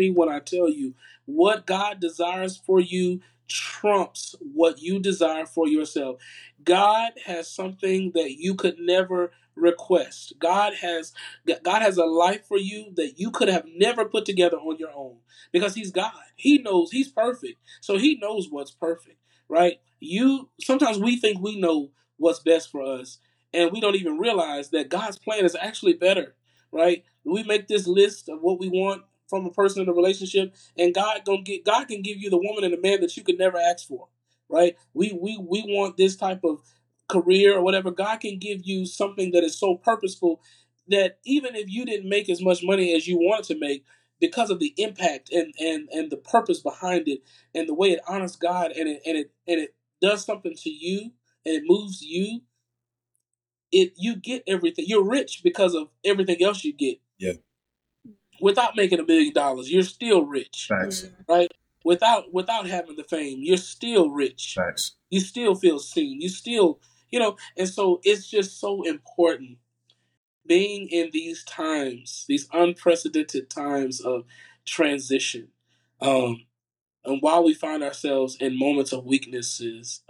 what God desires for you trumps what you desire for yourself. God has something that you could never request. God has a life for you that you could have never put together on your own, because He's God. He knows. He's perfect. So He knows what's perfect, right? Sometimes we think we know what's best for us, and we don't even realize that God's plan is actually better, right? We make this list of what we want from a person in a relationship, and God can give you the woman and the man that you could never ask for, right? We want this type of career or whatever. God can give you something that is so purposeful that even if you didn't make as much money as you wanted to make, because of the impact and the purpose behind it and the way it honors God and it does something to you and it moves you, you get everything. You're rich because of everything else you get. Yeah. Without making $1 million, you're still rich. Facts. Right? Without having the fame, you're still rich. Facts. You still feel seen. You still, and so it's just so important being in these times, these unprecedented times of transition. And while we find ourselves in moments of weakness,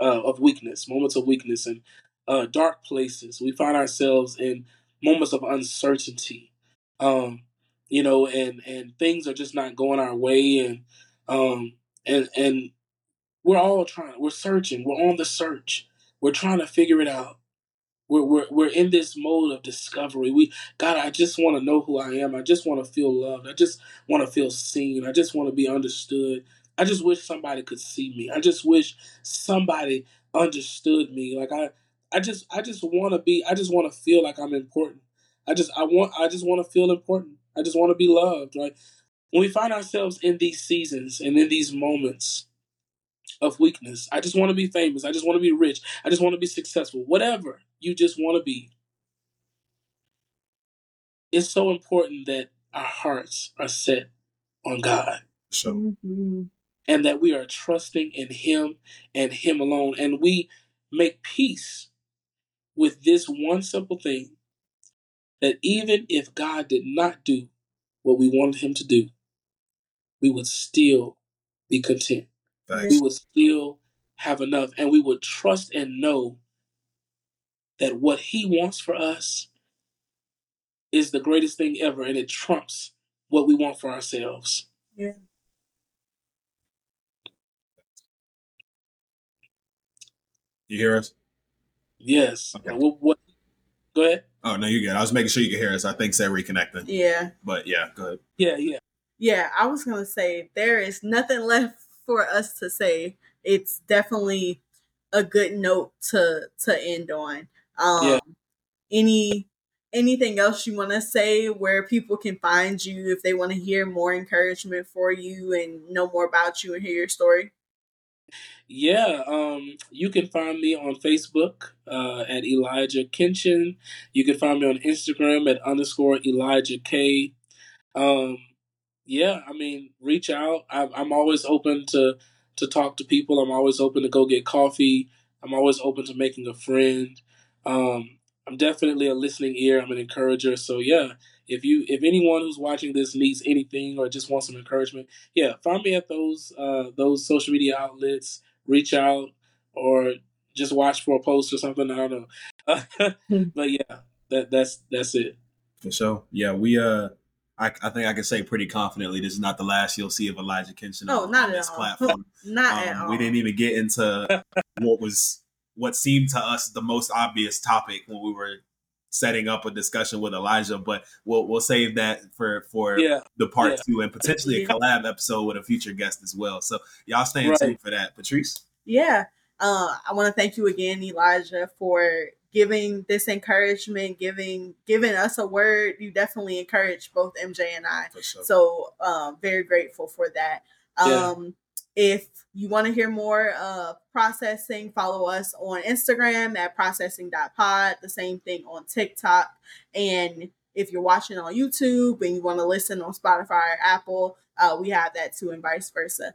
and dark places, we find ourselves in moments of uncertainty, and things are just not going our way, and we're searching, we're on the search, we're trying to figure it out. We're in this mode of discovery. God, I just want to know who I am. I just want to feel loved. I just want to feel seen. I just want to be understood. I just wish somebody could see me. I just wish somebody understood me. Like I just want to be. I just want to feel like I'm important. I just want to feel important. I just want to be loved. Right? When we find ourselves in these seasons and in these moments of weakness, I just want to be famous. I just want to be rich. I just want to be successful. Whatever you just want to be. It's so important that our hearts are set on God. And that we are trusting in Him and Him alone. And we make peace with this one simple thing, that even if God did not do what we wanted Him to do, we would still be content. Thanks. We would still have enough, and we would trust and know that what He wants for us is the greatest thing ever, and it trumps what we want for ourselves. Yeah. You hear us? Yes. Okay. What? Go ahead. Oh, no, you're good. I was making sure you could hear us. I think they're reconnecting. Yeah. But yeah, go ahead. Yeah. Yeah, I was going to say there is nothing left for us to say. It's definitely a good note to end on. Anything else you want to say, where people can find you if they want to hear more encouragement for you and know more about you and hear your story? Yeah, you can find me on Facebook at Elijah Kenshin. You can find me on Instagram at _Elijah K. yeah, I mean, reach out. I'm always open to talk to people. I'm always open to go get coffee. I'm always open to making a friend. I'm definitely a listening ear. I'm an encourager. So yeah, if anyone who's watching this needs anything or just wants some encouragement, yeah, find me at those social media outlets. Reach out or just watch for a post or something. I don't know, but yeah, that's it. For sure. Yeah, we I think I can say pretty confidently this is not the last you'll see of Elijah Kenshin on this platform. Not at all. We didn't even get into what seemed to us the most obvious topic when we were setting up a discussion with Elijah, but we'll save that for the part 2 and potentially a collab episode with a future guest as well. So y'all stay in tune for that. Patrice? Yeah. I want to thank you again, Elijah, for giving this encouragement, giving us a word. You definitely encouraged both MJ and I. For sure. So very grateful for that. If you want to hear more processing, follow us on Instagram at processing.pod, the same thing on TikTok. And if you're watching on YouTube and you want to listen on Spotify or Apple, we have that too, and vice versa.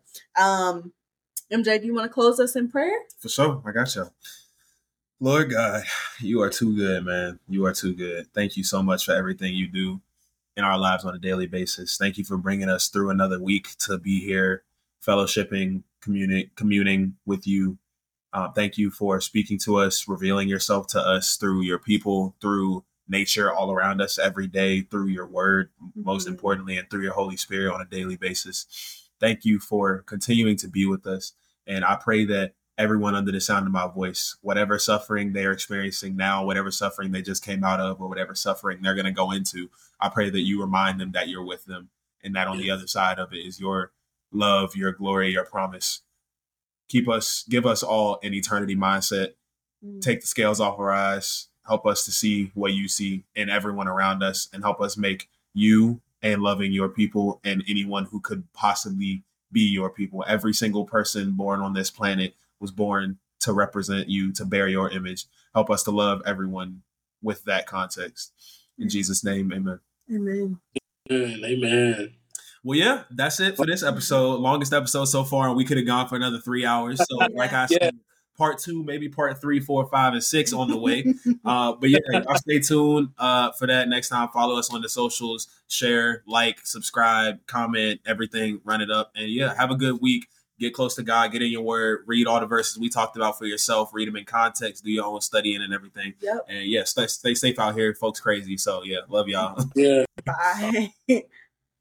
MJ, do you want to close us in prayer? For sure. I got you. Lord God, you are too good, man. You are too good. Thank you so much for everything you do in our lives on a daily basis. Thank you for bringing us through another week to be here, fellowshipping, communing with you. Thank you for speaking to us, revealing yourself to us through your people, through nature all around us every day, through your word, most importantly, and through your Holy Spirit on a daily basis. Thank you for continuing to be with us. And I pray that everyone under the sound of my voice, whatever suffering they're experiencing now, whatever suffering they just came out of, or whatever suffering they're going to go into, I pray that you remind them that you're with them and that on the other side of it is your love, your glory, your promise. Give us all an eternity mindset. Take the scales off our eyes. Help us to see what you see in everyone around us, and help us make you and loving your people and anyone who could possibly be your people. Every single person born on this planet was born to represent you, to bear your image. Help us to love everyone with that context. In Jesus' name, amen. Amen. Amen. Well, yeah, that's it for this episode. Longest episode so far, and we could have gone for another 3 hours. So, like I said, part 2, maybe part 3, 4, 5, and 6 on the way. But yeah, y'all stay tuned for that next time. Follow us on the socials, share, like, subscribe, comment, everything, run it up. And yeah, have a good week. Get close to God, get in your word, read all the verses we talked about for yourself, read them in context, do your own studying and everything. Yep. And yeah, stay safe out here. Folks crazy. So yeah, love y'all. Yeah. Bye.